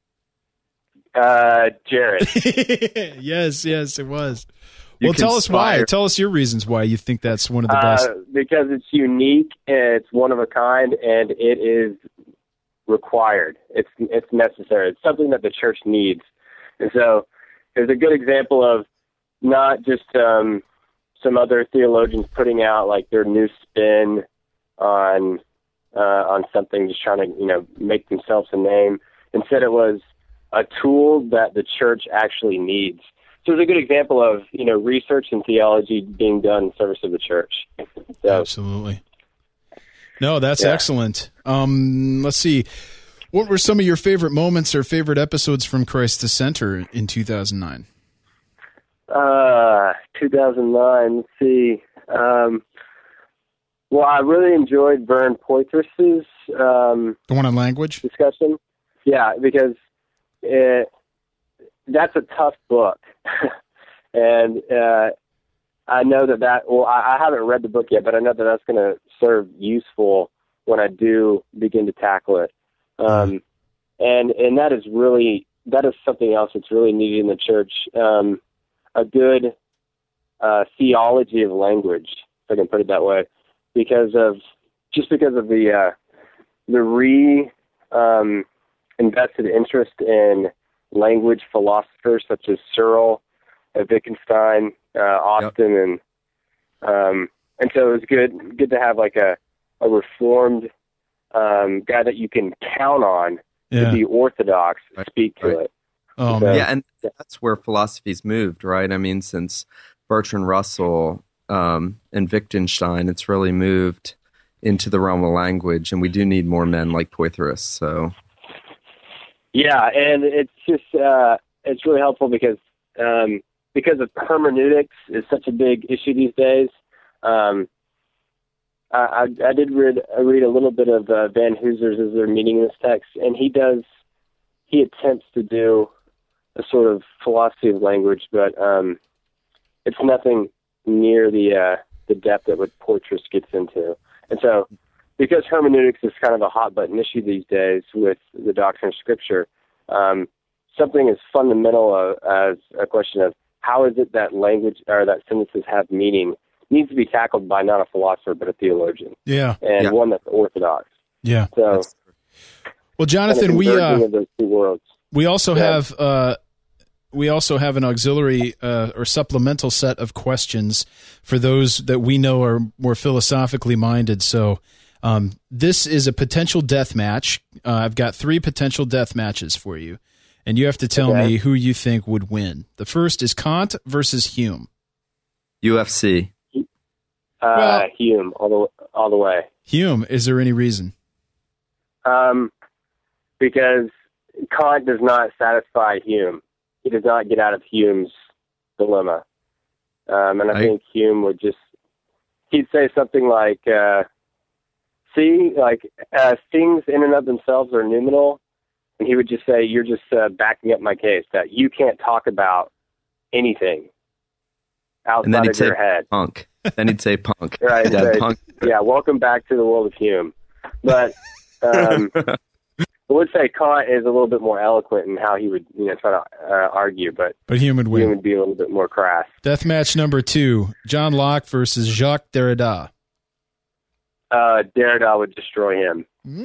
Jared. Yes, it was. Well, tell us why. Tell us your reasons why you think that's one of the best. Because it's unique, it's one of a kind, and it is required. It's necessary. It's something that the church needs. And so there's a good example of not just some other theologians putting out like their new spin on something, just trying to make themselves a name. Instead, it was a tool that the church actually needs. So it's a good example of, research and theology being done in service of the church. So, absolutely. No, that's excellent. Let's see. What were some of your favorite moments or favorite episodes from Christ the Center in 2009? 2009, let's see. Well, I really enjoyed Vern Poythress's the one on language discussion. Yeah, because that's a tough book. And I know I haven't read the book yet, but I know that that's going to serve useful when I do begin to tackle it. And that is something else that's really needed in the church. A good theology of language, if I can put it that way, because of the invested interest in language philosophers such as Searle, Wittgenstein, Austin, and so it was good to have like a reformed guy that you can count on to be orthodox, speak to it. Oh, so, and that's where philosophy's moved, right? I mean, since Bertrand Russell and Wittgenstein, it's really moved into the realm of language, and we do need more men like Poythress. So, yeah, and it's just it's really helpful because of hermeneutics is such a big issue these days. I did read a little bit of Van Hooser's as they're meaning this text, and he attempts to do a sort of philosophy of language, but it's nothing near the depth that what Poythress gets into. And so, because hermeneutics is kind of a hot button issue these days with the doctrine of Scripture, something as fundamental as a question of how is it that language or that sentences have meaning needs to be tackled by not a philosopher but a theologian. Yeah, and one that's orthodox. Yeah. So, well, Jonathan, of those two worlds. we also have an auxiliary or supplemental set of questions for those that we know are more philosophically minded. So this is a potential death match. I've got 3 potential death matches for you, and you have to tell me who you think would win. The first is Kant versus Hume. UFC. Hume, all the way. Hume. Is there any reason? Because Kant does not satisfy Hume. He does not get out of Hume's dilemma. And I think Hume would he'd say something like, things in and of themselves are noumenal. And he would just say, you're just backing up my case, that you can't talk about anything outside of your head. Punk. Then he'd say punk. Right. Punk. Yeah, welcome back to the world of Hume. But I would say Kant is a little bit more eloquent in how he would try to argue, but Hume would win. Hume would be a little bit more crass. Death match number 2, John Locke versus Jacques Derrida. Derrida would destroy him.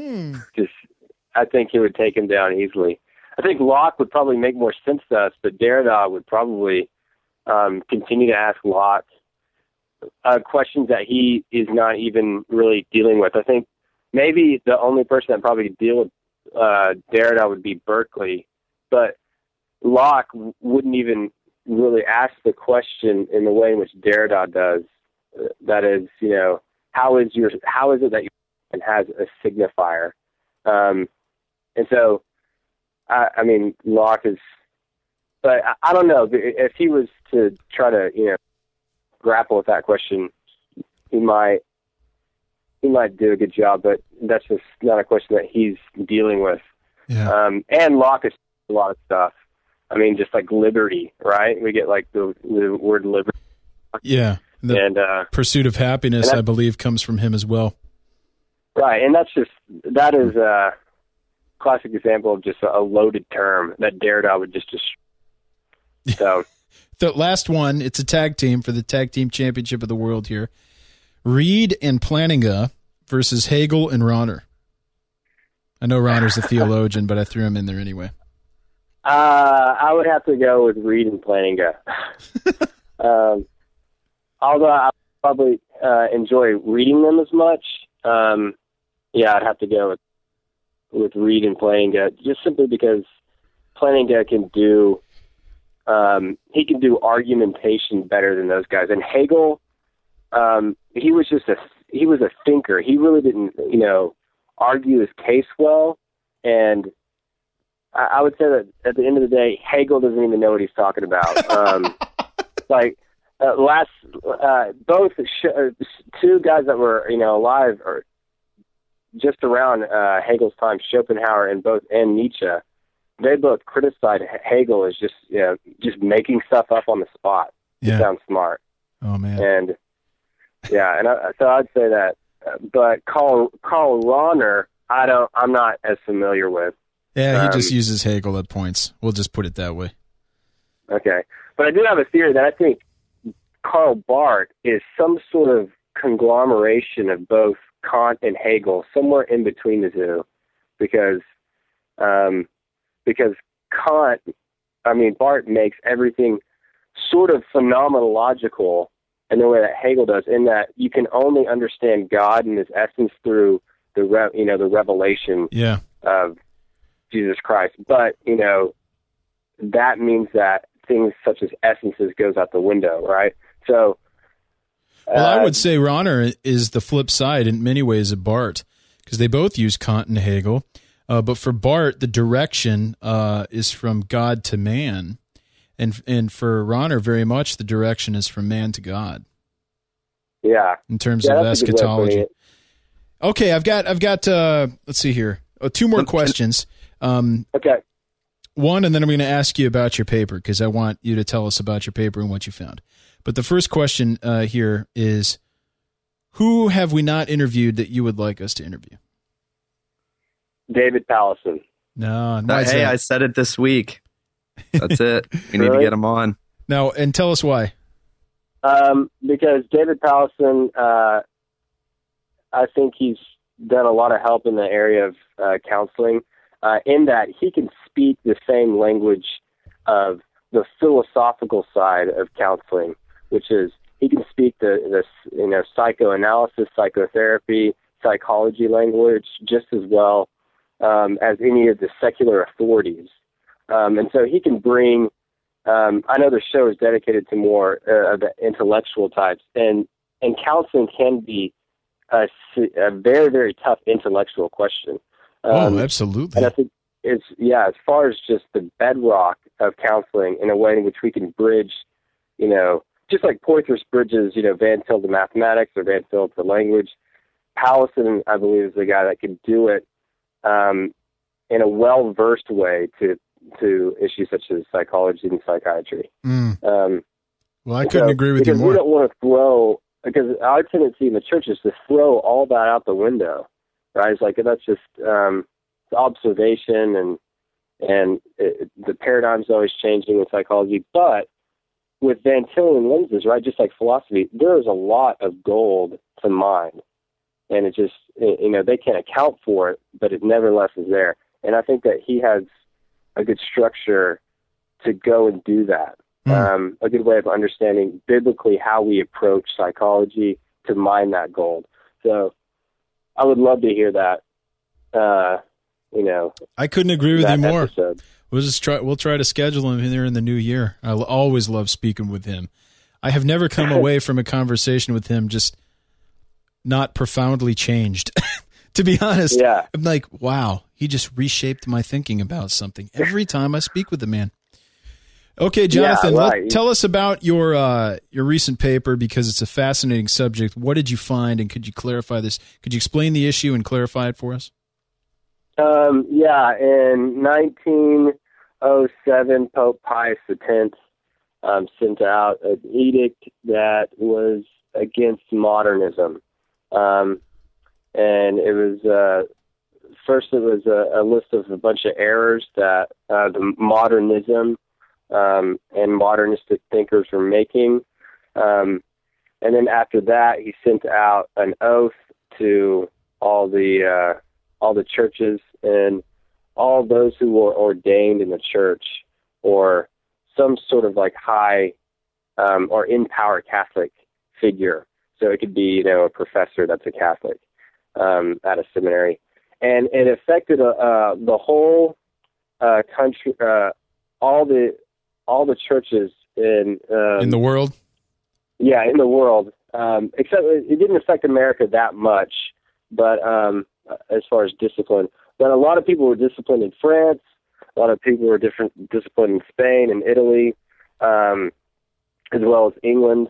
I think he would take him down easily. I think Locke would probably make more sense to us, but Derrida would probably continue to ask Locke questions that he is not even really dealing with. I think maybe the only person that probably could deal with Derrida would be Berkeley, but Locke wouldn't even really ask the question in the way in which Derrida does. That is, how is it that you has a signifier? And so, I mean, Locke is, but I don't know if he was to try to, grapple with that question, he might do a good job, but that's just not a question that he's dealing with. Yeah. And Locke is a lot of stuff. I mean, just like liberty, right? We get like the word liberty. Yeah. The pursuit of happiness, I believe, comes from him as well. Right. And that is a classic example of just a loaded term that Derrida would just destroy. So. The last one, it's a tag team for the Tag Team Championship of the World here. Reed and Plantinga versus Hegel and Rahner. I know Rahner's a theologian, but I threw him in there anyway. I would have to go with Reed and Plantinga. Although I probably enjoy reading them as much, I'd have to go with Reed and Plantinga, just simply because Plantinga can do argumentation better than those guys. And Hegel, he was a thinker. He really didn't, argue his case well. And I would say that at the end of the day, Hegel doesn't even know what he's talking about. Both two guys that were, alive or just around Hegel's time, Schopenhauer and Nietzsche, they both criticized Hegel as just making stuff up on the spot. Yeah. It sounds smart. Oh man. And so I'd say that. But Karl Rahner, I'm not as familiar with. Yeah, he just uses Hegel at points. We'll just put it that way. Okay, but I do have a theory that I think Karl Barth is some sort of conglomeration of both Kant and Hegel, somewhere in between the two, because Barth makes everything sort of phenomenological in the way that Hegel does, in that you can only understand God and his essence through the revelation of Jesus Christ. But, that means that things such as essences goes out the window, right? So, well, I would say Rahner is the flip side in many ways of Barth, because they both use Kant and Hegel. But for Barth, the direction is from God to man, and for Rahner, very much the direction is from man to God. Yeah, in terms of eschatology. Okay, I've got. Let's see here. 2 more questions. Okay. One, and then I'm going to ask you about your paper, because I want you to tell us about your paper and what you found. But the first question here is, who have we not interviewed that you would like us to interview? David Powlison. No. Hey, I said it this week. That's it. We need to get him on. Now, and tell us why. Because David Powlison, I think he's done a lot of help in the area of counseling, in that he can speak the same language of the philosophical side of counseling, which is he can speak the psychoanalysis, psychotherapy, psychology language just as well as any of the secular authorities. And so he can bring, I know the show is dedicated to more of the intellectual types, and counseling can be a very, very tough intellectual question. Absolutely. And I think it's, as far as just the bedrock of counseling in a way in which we can bridge, just like Poythress bridges, Van Til to mathematics or Van Til to language, Powlison, I believe, is the guy that can do it in a well-versed way to issues such as psychology and psychiatry. Well, I couldn't agree with you more. We don't want to throw, because our tendency in the church is to throw all that out the window, right? It's like, that's just observation, and the paradigm's always changing in psychology. But with Van Tillen lenses, right, just like philosophy, there is a lot of gold to mine. And it just, they can't account for it, but it nevertheless is there. And I think that he has a good structure to go and do that. A good way of understanding biblically how we approach psychology to mine that gold. So I would love to hear that. I couldn't agree with you more. Episode. We'll try to schedule him in there in the new year. I always love speaking with him. I have never come away from a conversation with him just not profoundly changed. To be honest, I'm like, wow, he just reshaped my thinking about something every time I speak with the man. Okay, Jonathan, tell us about your recent paper, because it's a fascinating subject. What did you find, and could you clarify this? Could you explain the issue and clarify it for us? In 1907, Pope Pius X sent out an edict that was against modernism. And it was, first it was a list of a bunch of errors that the modernism and modernistic thinkers were making. And then after that, he sent out an oath to all the churches and all those who were ordained in the church or some sort of like high or in power Catholic figure. So it could be, a professor that's a Catholic at a seminary. And it affected the whole country, all the churches in the world. Yeah, in the world. Except it didn't affect America that much, but as far as discipline. But a lot of people were disciplined in France. A lot of people were disciplined in Spain and Italy, as well as England.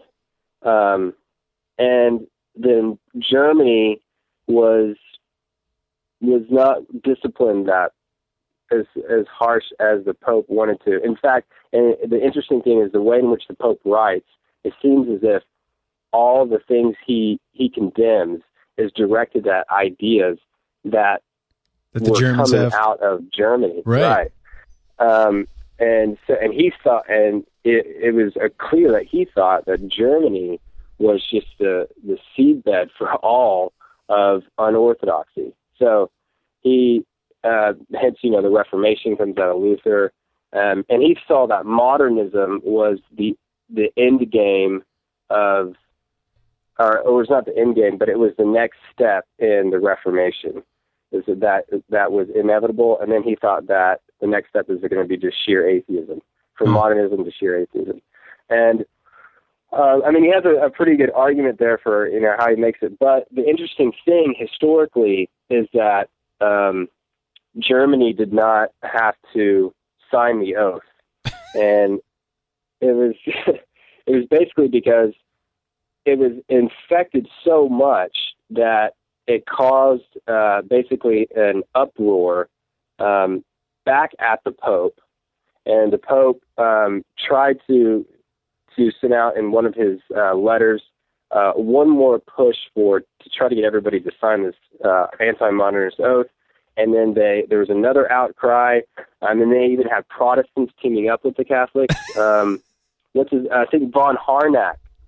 And then Germany was not disciplined that as harsh as the Pope wanted to. In fact, and the interesting thing is the way in which the Pope writes, it seems as if all the things he condemns is directed at ideas that the were Germans coming have out of Germany. Right. And he thought, and it was clear that he thought that Germany was just the seedbed for all of unorthodoxy. So he, hence, the Reformation comes out of Luther, and he saw that modernism was the end game of, or it was not the end game, but it was the next step in the Reformation. Is that was inevitable, and then he thought that the next step is going to be just sheer atheism, from modernism to sheer atheism. And he has a pretty good argument there for how he makes it. But the interesting thing historically is that Germany did not have to sign the oath, and it was basically because it was infected so much that it caused basically an uproar back at the Pope, and the Pope tried to send out in one of his letters one more push to try to get everybody to sign this anti-modernist oath, and then there was another outcry, and then they even had Protestants teaming up with the Catholics. I think von Harnack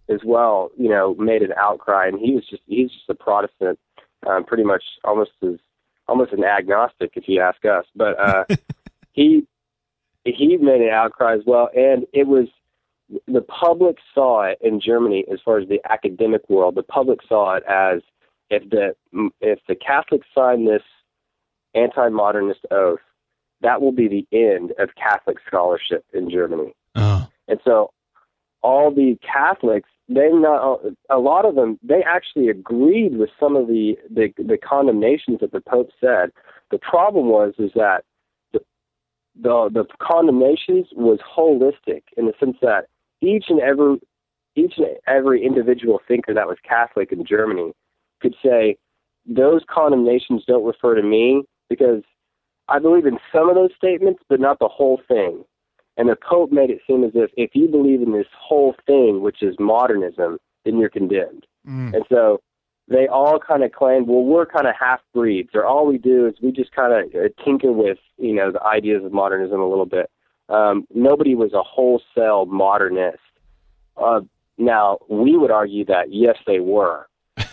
as well, made an outcry, and he's just a Protestant, pretty much almost an agnostic, if you ask us. But he made an outcry as well, and it was the public saw it in Germany as far as the academic world. The public saw it as if the Catholics sign this anti-modernist oath, that will be the end of Catholic scholarship in Germany. Oh. And so all the Catholics, a lot of them, they actually agreed with some of the condemnations that the Pope said. The problem was that the condemnations was holistic in the sense that each and every individual thinker that was Catholic in Germany could say, those condemnations don't refer to me because I believe in some of those statements, but not the whole thing. And the Pope made it seem as if you believe in this whole thing, which is modernism, then you're condemned. And so they all kind of claimed, well, we're kind of half-breeds, or all we do is we just kind of tinker with, the ideas of modernism a little bit. Nobody was a wholesale modernist. Now, we would argue that, yes, they were.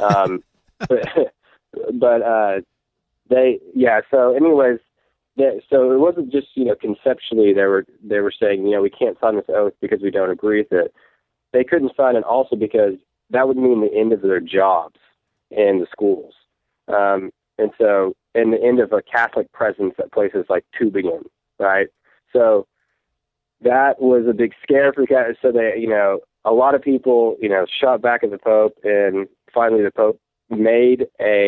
So anyways, so it wasn't just, conceptually they were saying, we can't sign this oath because we don't agree with it. They couldn't sign it also because that would mean the end of their jobs in the schools. And the end of a Catholic presence at places like Tübingen, right? So that was a big scare for Catholics. So they, a lot of people, shot back at the Pope, and finally the Pope made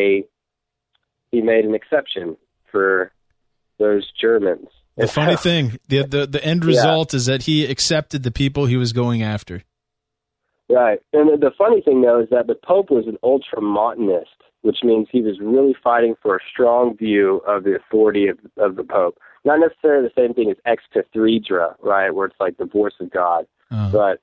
an exception for those Germans. The funny thing, the end result is that he accepted the people he was going after. Right. And the funny thing, though, is that the Pope was an ultramontanist, which means he was really fighting for a strong view of the authority of the Pope. Not necessarily the same thing as ex cathedra, right, where it's like the voice of God. But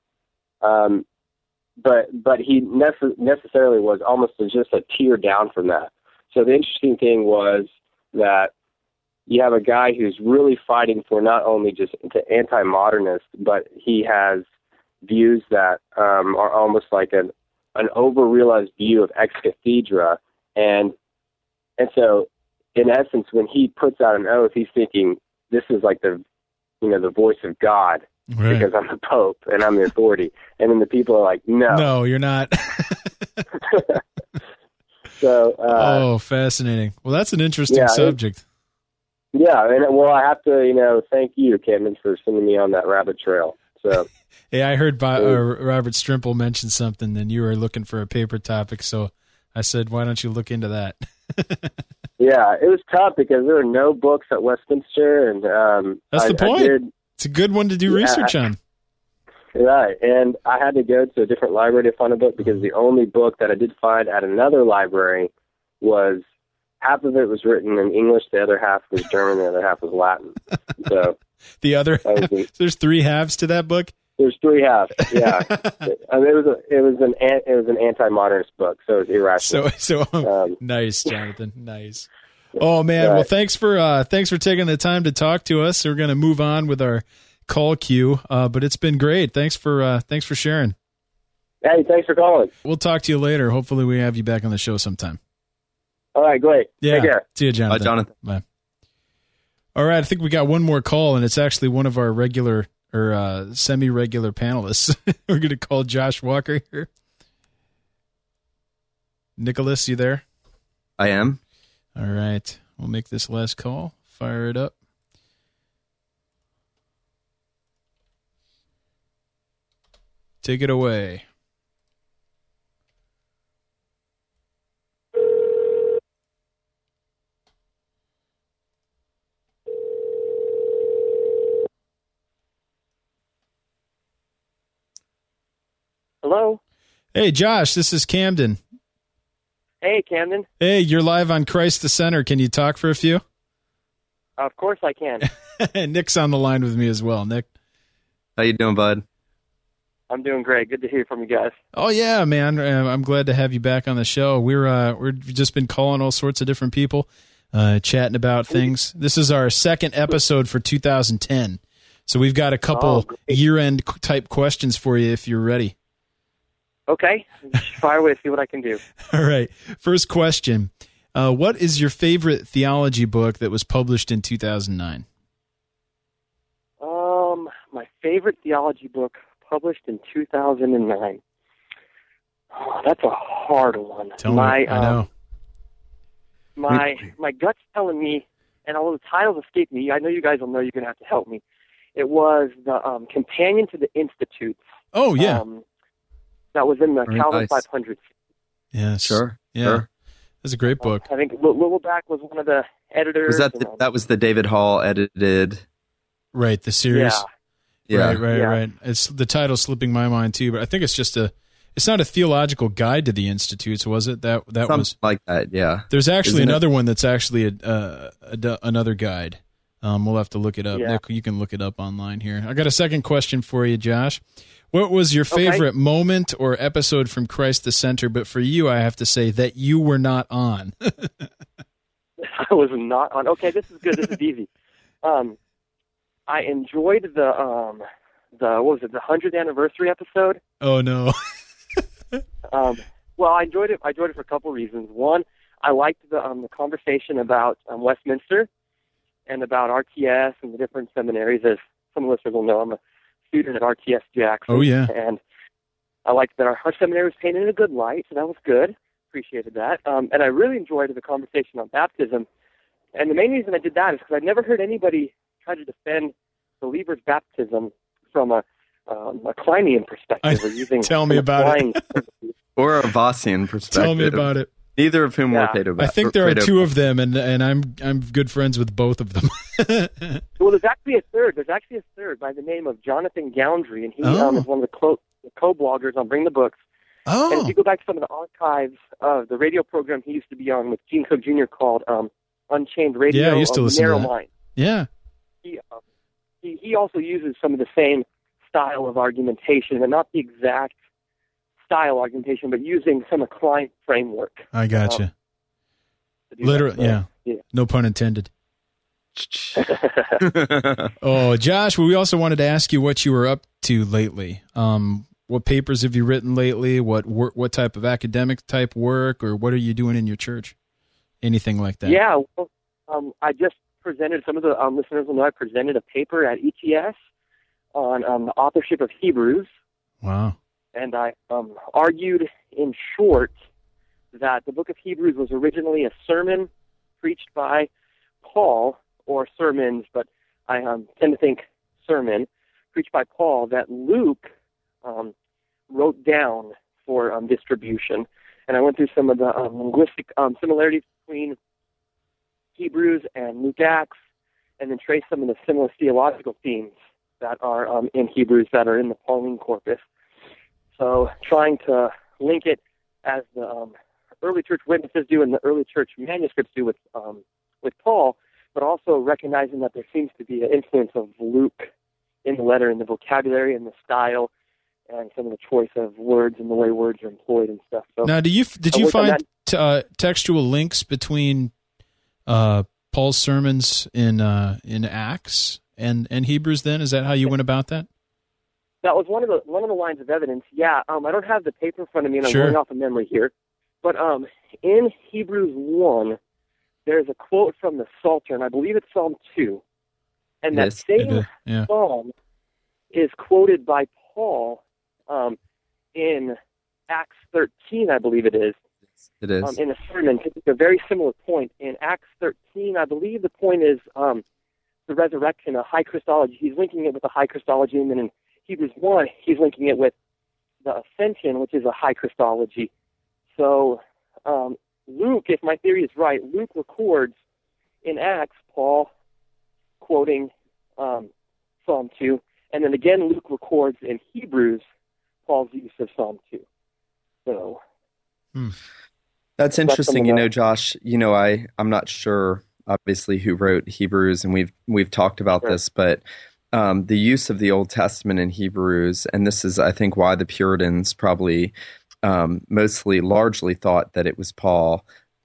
he necessarily was almost just a tier down from that. So the interesting thing was that you have a guy who's really fighting for not only just anti-modernist, but he has views that are almost like an over-realized view of ex cathedra, and so in essence, when he puts out an oath, he's thinking this is like the voice of God, right, because I'm the Pope and I'm the authority, and then the people are like, no, you're not. So, fascinating. Well, that's an interesting subject. Yeah, and I have to, thank you, Camden, for sending me on that rabbit trail. So, hey, I heard Robert Strimple mention something, and you were looking for a paper topic, so I said, why don't you look into that? Yeah, it was tough because there were no books at Westminster, and that's the point. It's a good one to do research on. Right, and I had to go to a different library to find a book because the only book that I did find at another library was half of it was written in English, the other half was German, the other half was Latin. So the other half, there's three halves to that book? There's three halves, yeah. I mean, it was an anti-modernist book, so it was irrational. Nice, Jonathan, nice. Oh man, right. Well, thanks for taking the time to talk to us. We're going to move on with our call queue, but it's been great. Thanks for sharing. Hey, thanks for calling. We'll talk to you later. Hopefully, we have you back on the show sometime. All right, great. Yeah. Take care. See you, Jonathan. Bye, Jonathan. Bye. All right, I think we got one more call, and it's actually one of our regular or semi-regular panelists. We're going to call Josh Walker here. Nicholas, you there? I am. All right, we'll make this last call. Fire it up. Take it away. Hello? Hey, Josh, this is Camden. Hey, Camden. Hey, you're live on Christ the Center. Can you talk for a few? Of course I can. Nick's on the line with me as well. Nick. How you doing, bud? I'm doing great. Good to hear from you guys. Oh, yeah, man. I'm glad to have you back on the show. We've just been calling all sorts of different people, chatting about things. This is our second episode for 2010. So we've got a couple year-end type questions for you if you're ready. Okay, fire away, see what I can do. All right. First question. What is your favorite theology book that was published in 2009? My favorite theology book published in 2009. Oh, that's a hard one. Tell me. I know. My gut's telling me, and although the titles escape me, I know you guys will know you're going to have to help me. It was the Companion to the Institutes. Oh, yeah. That was in the Very Calvin nice. 500. Yes. Sure. Yeah. Sure. That's a great book. I think Littleback was one of the editors. That was the David Hall edited? Right, the series. Yeah. Right. It's the title slipping my mind too, but I think it's just it's not a theological guide to the institutes, was it? That Something was like that. Yeah. There's actually Isn't another one that's actually another guide. We'll have to look it up. Yeah. Nick, you can look it up online here. I got a second question for you, Josh. What was your favorite moment or episode from Christ the Center? But for you, I have to say that you were not on. I was not on. Okay, this is good. This is easy. I enjoyed the what was it? The 100th anniversary episode. Oh no. Well, I enjoyed it. I enjoyed it for a couple reasons. One, I liked the conversation about Westminster and about RTS and the different seminaries. As some listeners will know, I'm a student at RTS Jackson. Oh yeah. And I liked that our seminary was painted in a good light, so that was good. Appreciated that. And I really enjoyed the conversation on baptism. And the main reason I did that is because I'd never heard anybody try to defend believers' baptism from a Kleinian perspective, or using Tell me about it. Or a Vossian perspective. Tell me about it. Neither of whom were Paedo. I think there are two of them, and I'm good friends with both of them. Well, there's actually a third. There's actually a third by the name of Jonathan Goundry, and he is one of the co-bloggers on Bring the Books. Oh. And if you go back to some of the archives of the radio program he used to be on with Gene Cook Jr. called Unchained Radio, yeah, I used to listen Narrow to that. Mind. Yeah. He also uses some of the same style of argumentation, and not the exact style argumentation, but using some of Klein framework. I gotcha. Literally, yeah. No pun intended. Oh, Josh, we also wanted to ask you what you were up to lately. What papers have you written lately? What type of academic type work, or what are you doing in your church? Anything like that? Yeah, well, I just presented, some of the listeners will know I presented a paper at ETS on the authorship of Hebrews. Wow. And I argued in short that the book of Hebrews was originally a sermon preached by Paul, or sermons, but I tend to think sermon, preached by Paul, that Luke wrote down for distribution. And I went through some of the linguistic similarities between Hebrews and Luke Acts, and then traced some of the similar theological themes that are in Hebrews that are in the Pauline corpus. So trying to link it as the early church witnesses do and the early church manuscripts do with Paul, but also recognizing that there seems to be an influence of Luke in the letter, in the vocabulary and the style, and some of the choice of words and the way words are employed and stuff. So now, did you find textual links between Paul's sermons in Acts and Hebrews? Then is that how you went about that? That was one of the lines of evidence. Yeah, I don't have the paper in front of me, and I'm Sure. going off of memory here. But in Hebrews 1, there's a quote from the Psalter, and I believe it's Psalm 2. And that same psalm is quoted by Paul in Acts 13, I believe it is. It is. In a sermon. It's a very similar point. In Acts 13, I believe the point is the resurrection, a high Christology. He's linking it with a high Christology, and then in Hebrews 1, he's linking it with the ascension, which is a high Christology. So Luke, if my theory is right, Luke records in Acts Paul quoting Psalm 2, and then again Luke records in Hebrews Paul's use of Psalm 2. So that's interesting. Josh, I'm not sure obviously who wrote Hebrews, and we've talked about this, but the use of the Old Testament in Hebrews, and this is, I think, why the Puritans probably largely thought that it was Paul.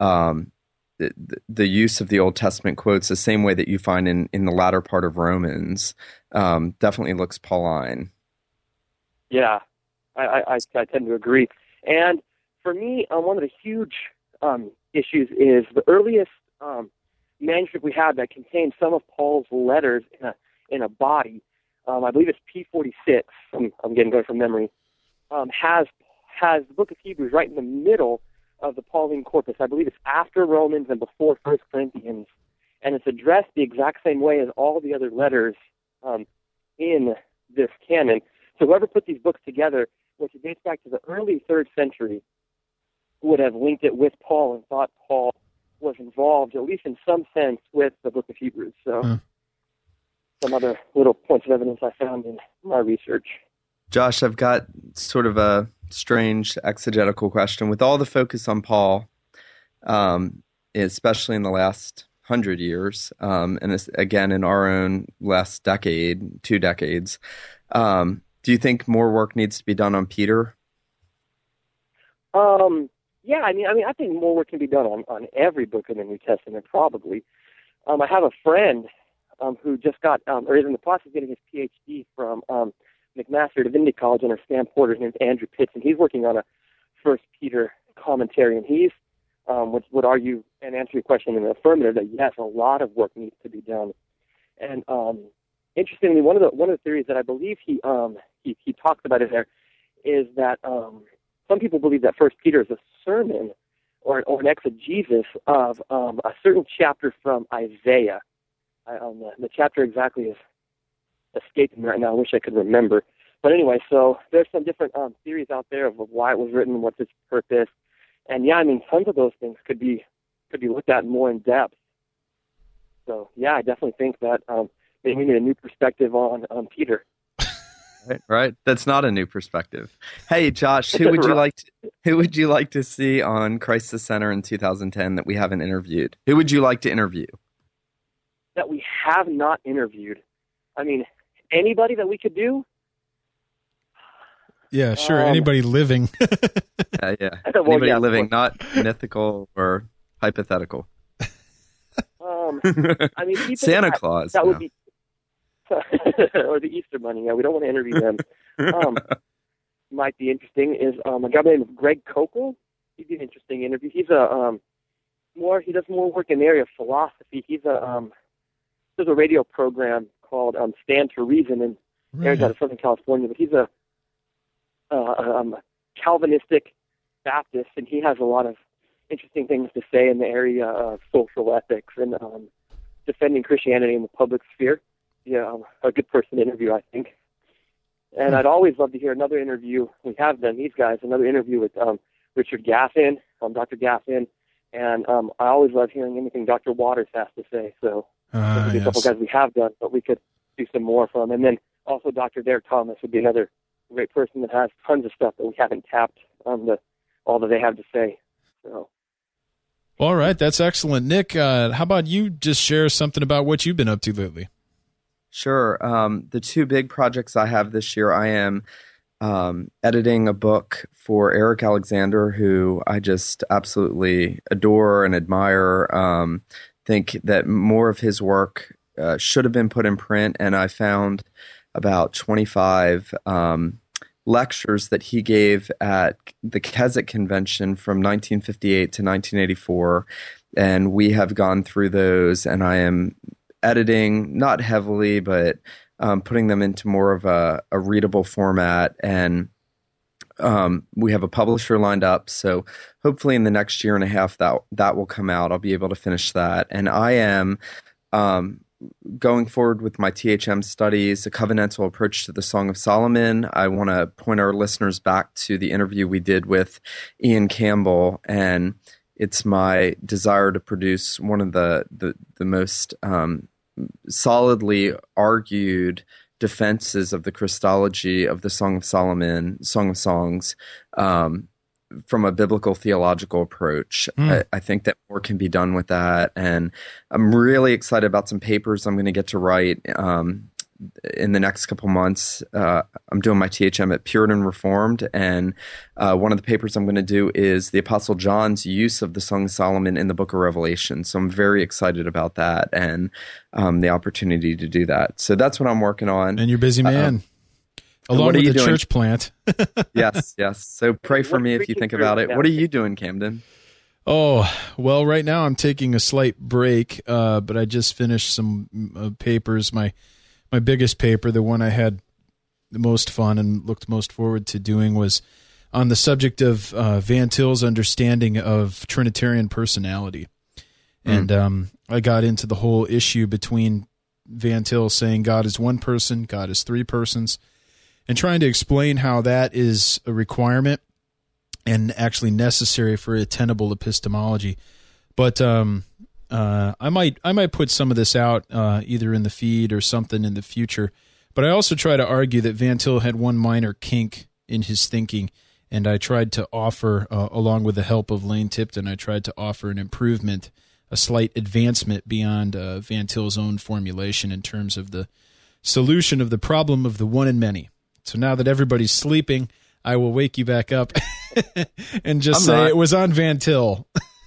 The use of the Old Testament quotes, the same way that you find in the latter part of Romans, definitely looks Pauline. Yeah, I tend to agree. And for me, one of the huge issues is the earliest manuscript we have that contains some of Paul's letters in a body. I believe it's P46. I'm getting going from memory. Has the book of Hebrews right in the middle of the Pauline corpus. I believe it's after Romans and before 1 Corinthians, and it's addressed the exact same way as all the other letters in this canon. So whoever put these books together, which dates back to the early 3rd century, would have linked it with Paul and thought Paul was involved, at least in some sense, with the book of Hebrews. So some other little points of evidence I found in my research. Josh, I've got sort of a strange exegetical question. With all the focus on Paul, especially in the last 100 years, and this, again in our own last decade, 2 decades, do you think more work needs to be done on Peter? Yeah, I mean, I think more work can be done on every book in the New Testament, probably. I have a friend who just got, or is in the process of getting his PhD from McMaster Divinity College under Stan Porter. His name's Andrew Pitts, and he's working on a 1 Peter commentary, and he's would argue and answer your question in the affirmative that yes, a lot of work needs to be done. And interestingly, one of the theories that I believe he talks about in there is that some people believe that 1 Peter is a sermon or an exegesis of a certain chapter from Isaiah. The chapter exactly is escaping me right now. I wish I could remember. But anyway, so there's some different theories out there of why it was written, what's its purpose. And yeah, I mean, tons of those things could be looked at more in depth. So yeah, I definitely think that maybe we need a new perspective on Peter. Right. That's not a new perspective. Hey, Josh, who would you like to see on Christ the Center in 2010 that we haven't interviewed? Who would you like to interview? That we have not interviewed. I mean, anybody that we could do? Yeah, sure. Anybody living. Yeah. Anybody living, not mythical or hypothetical. I mean, Santa Claus. That would be. Or the Easter Bunny. Yeah, we don't want to interview them. Might be interesting is a guy named Greg Koukl. He'd be an interesting interview. He's he does more work in the area of philosophy. There's a radio program called Stand to Reason, and airs out of Southern California. But he's a Calvinistic Baptist, and he has a lot of interesting things to say in the area of social ethics and defending Christianity in the public sphere. Yeah, a good person to interview, I think. And I'd always love to hear another interview. We have done these guys, another interview with Richard Gaffin, Dr. Gaffin, and I always love hearing anything Dr. Waters has to say. So there's a couple guys we have done, but we could do some more from. And then also Dr. Derek Thomas would be another great person that has tons of stuff that we haven't tapped on all that they have to say. So. All right, that's excellent. Nick, how about you just share something about what you've been up to lately? Sure. The 2 big projects I have this year, I am editing a book for Eric Alexander, who I just absolutely adore and admire. Think that more of his work should have been put in print, and I found about 25 lectures that he gave at the Keswick Convention from 1958 to 1984, and we have gone through those, and I am editing, not heavily, but putting them into more of a readable format. And we have a publisher lined up. So hopefully in the next year and a half that will come out. I'll be able to finish that. And I am going forward with my THM studies, a covenantal approach to the Song of Solomon. I want to point our listeners back to the interview we did with Ian Campbell, and it's my desire to produce one of the most solidly argued defenses of the Christology of the Song of Solomon, Song of Songs, from a biblical theological approach. I think that more can be done with that, and I'm really excited about some papers I'm going to get to write in the next couple months. I'm doing my THM at Puritan Reformed, and one of the papers I'm going to do is the Apostle John's use of the Song of Solomon in the Book of Revelation. So I'm very excited about that and the opportunity to do that. So that's what I'm working on. And you're a busy man. along with the church plant. Yes. So pray for me if you think about it. What are you doing, Camden? Oh, well, right now I'm taking a slight break, but I just finished some papers. My biggest paper, the one I had the most fun and looked most forward to doing, was on the subject of Van Til's understanding of Trinitarian personality. And I got into the whole issue between Van Til saying God is one person, God is three persons, and trying to explain how that is a requirement and actually necessary for a tenable epistemology. But I might put some of this out either in the feed or something in the future. But I also try to argue that Van Til had one minor kink in his thinking, and I tried to offer, along with the help of Lane Tipton, I tried to offer an improvement, a slight advancement beyond Van Til's own formulation in terms of the solution of the problem of the one and many. So now that everybody's sleeping, I will wake you back up and just say it was on Van Til.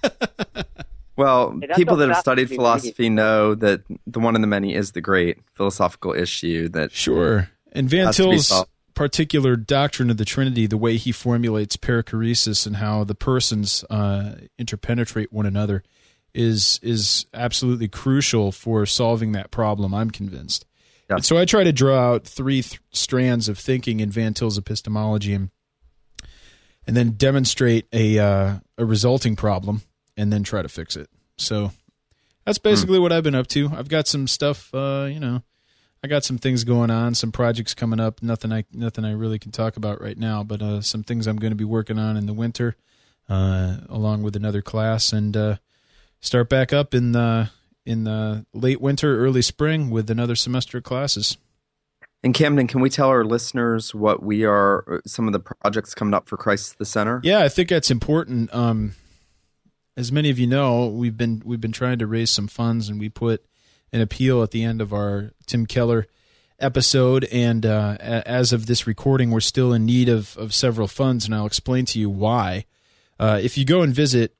Well, people that have studied philosophy know that the one and the many is the great philosophical issue. That sure. And Van Til's particular doctrine of the Trinity, the way he formulates perichoresis and how the persons interpenetrate one another, is absolutely crucial for solving that problem, I'm convinced. Yeah. And so I try to draw out three strands of thinking in Van Til's epistemology and then demonstrate a resulting problem and then try to fix it. So that's basically what I've been up to. I've got some stuff, I got some things going on, some projects coming up, nothing I really can talk about right now, but some things I'm going to be working on in the winter along with another class, and start back up in the late winter, early spring with another semester of classes. And Camden, can we tell our listeners what some of the projects coming up for Christ the Center? Yeah, I think that's important. As many of you know, we've been trying to raise some funds, and we put an appeal at the end of our Tim Keller episode. And as of this recording, we're still in need of several funds, and I'll explain to you why. If you go and visit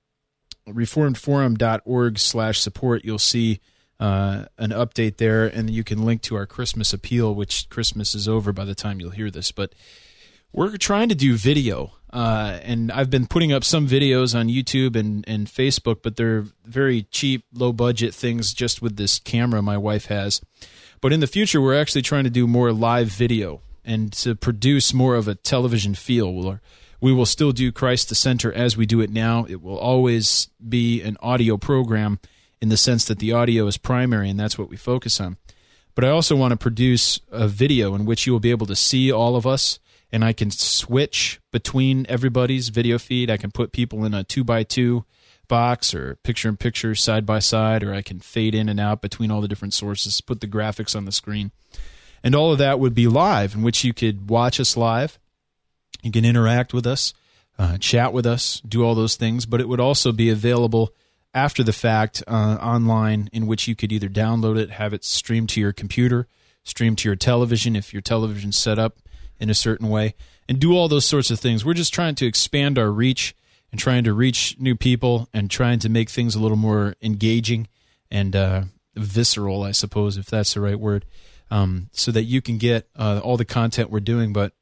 reformedforum.org/support, you'll see an update there, and you can link to our Christmas appeal, which Christmas is over by the time you'll hear this. But we're trying to do video, and I've been putting up some videos on YouTube and Facebook, but they're very cheap, low-budget things just with this camera my wife has. But in the future, we're actually trying to do more live video and to produce more of a television feel. We will still do Christ the Center as we do it now. It will always be an audio program in the sense that the audio is primary, and that's what we focus on. But I also want to produce a video in which you will be able to see all of us, and I can switch between everybody's video feed. I can put people in a 2x2 box or picture-in-picture, side-by-side, or I can fade in and out between all the different sources, put the graphics on the screen. And all of that would be live, in which you could watch us live. You can interact with us, chat with us, do all those things, but it would also be available after the fact online, in which you could either download it, have it streamed to your computer, stream to your television if your television's set up in a certain way, and do all those sorts of things. We're just trying to expand our reach and trying to reach new people and trying to make things a little more engaging and visceral, I suppose, if that's the right word, so that you can get all the content we're doing. But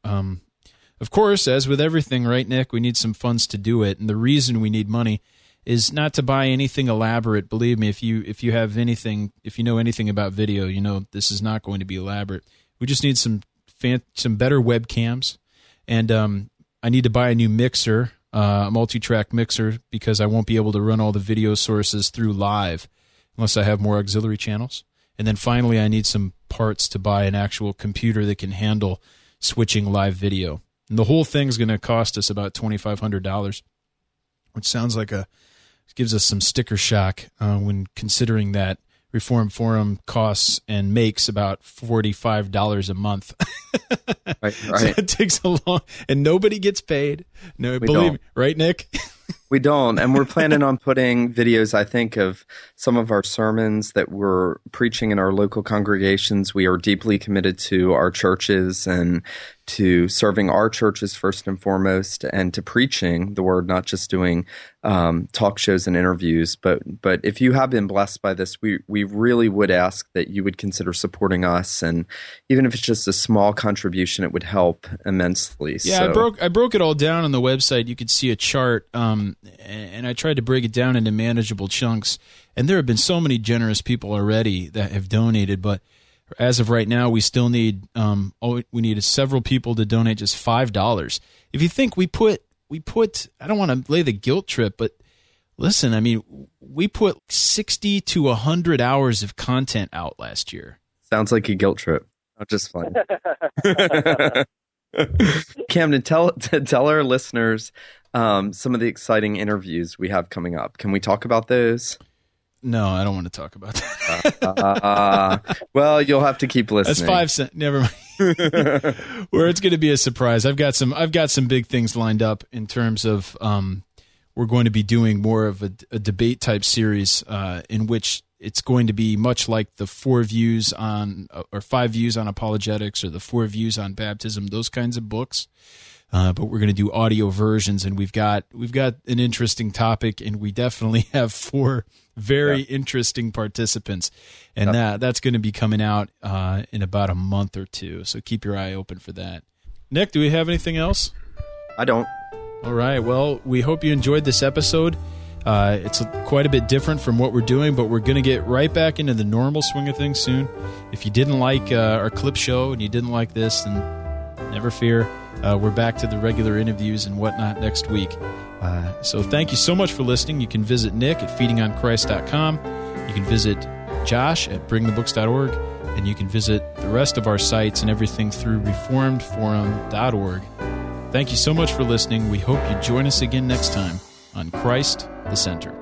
of course, as with everything, right, Nick, we need some funds to do it. And the reason we need money is not to buy anything elaborate. Believe me, if you know anything about video, you know this is not going to be elaborate. We just need some better webcams, and I need to buy a new mixer, a multi-track mixer, because I won't be able to run all the video sources through live unless I have more auxiliary channels. And then finally, I need some parts to buy an actual computer that can handle switching live video. And the whole thing's going to cost us about $2,500, which sounds like gives us some sticker shock when considering that Reform Forum costs and makes about $45 a month. Right. So it takes a long, and nobody gets paid. No, believe me, right, Nick? We don't, and we're planning on putting videos, I think, of some of our sermons that we're preaching in our local congregations. We are deeply committed to our churches and to serving our churches first and foremost, and to preaching the word, not just doing talk shows and interviews. But if you have been blessed by this, we really would ask that you would consider supporting us, and even if it's just a small contribution, it would help immensely. Yeah, so. I broke it all down on the website. You could see a chart, and I tried to break it down into manageable chunks. And there have been so many generous people already that have donated, but as of right now, we still need we need several people to donate just $5. If you think we put I don't want to lay the guilt trip, but listen, I mean, we put 60 to 100 hours of content out last year. Sounds like a guilt trip. Oh, just fine. Camden, tell our listeners some of the exciting interviews we have coming up. Can we talk about those? No, I don't want to talk about that. Well, you'll have to keep listening. That's 5 cents. Never mind. Where it's going to be a surprise. I've got some big things lined up in terms of we're going to be doing more of a debate type series in which it's going to be much like the 4 views on or 5 views on apologetics or the 4 views on baptism, those kinds of books. But we're going to do audio versions, and we've got an interesting topic, and we definitely have 4 very interesting participants, and that's going to be coming out in about a month or 2. So keep your eye open for that. Nick, do we have anything else? I don't. All right. Well, we hope you enjoyed this episode. It's quite a bit different from what we're doing, but we're going to get right back into the normal swing of things soon. If you didn't like our clip show and you didn't like this, then never fear. We're back to the regular interviews and whatnot next week. So thank you so much for listening. You can visit Nick at feedingonchrist.com. You can visit Josh at bringthebooks.org. And you can visit the rest of our sites and everything through reformedforum.org. Thank you so much for listening. We hope you join us again next time on Christ the Center.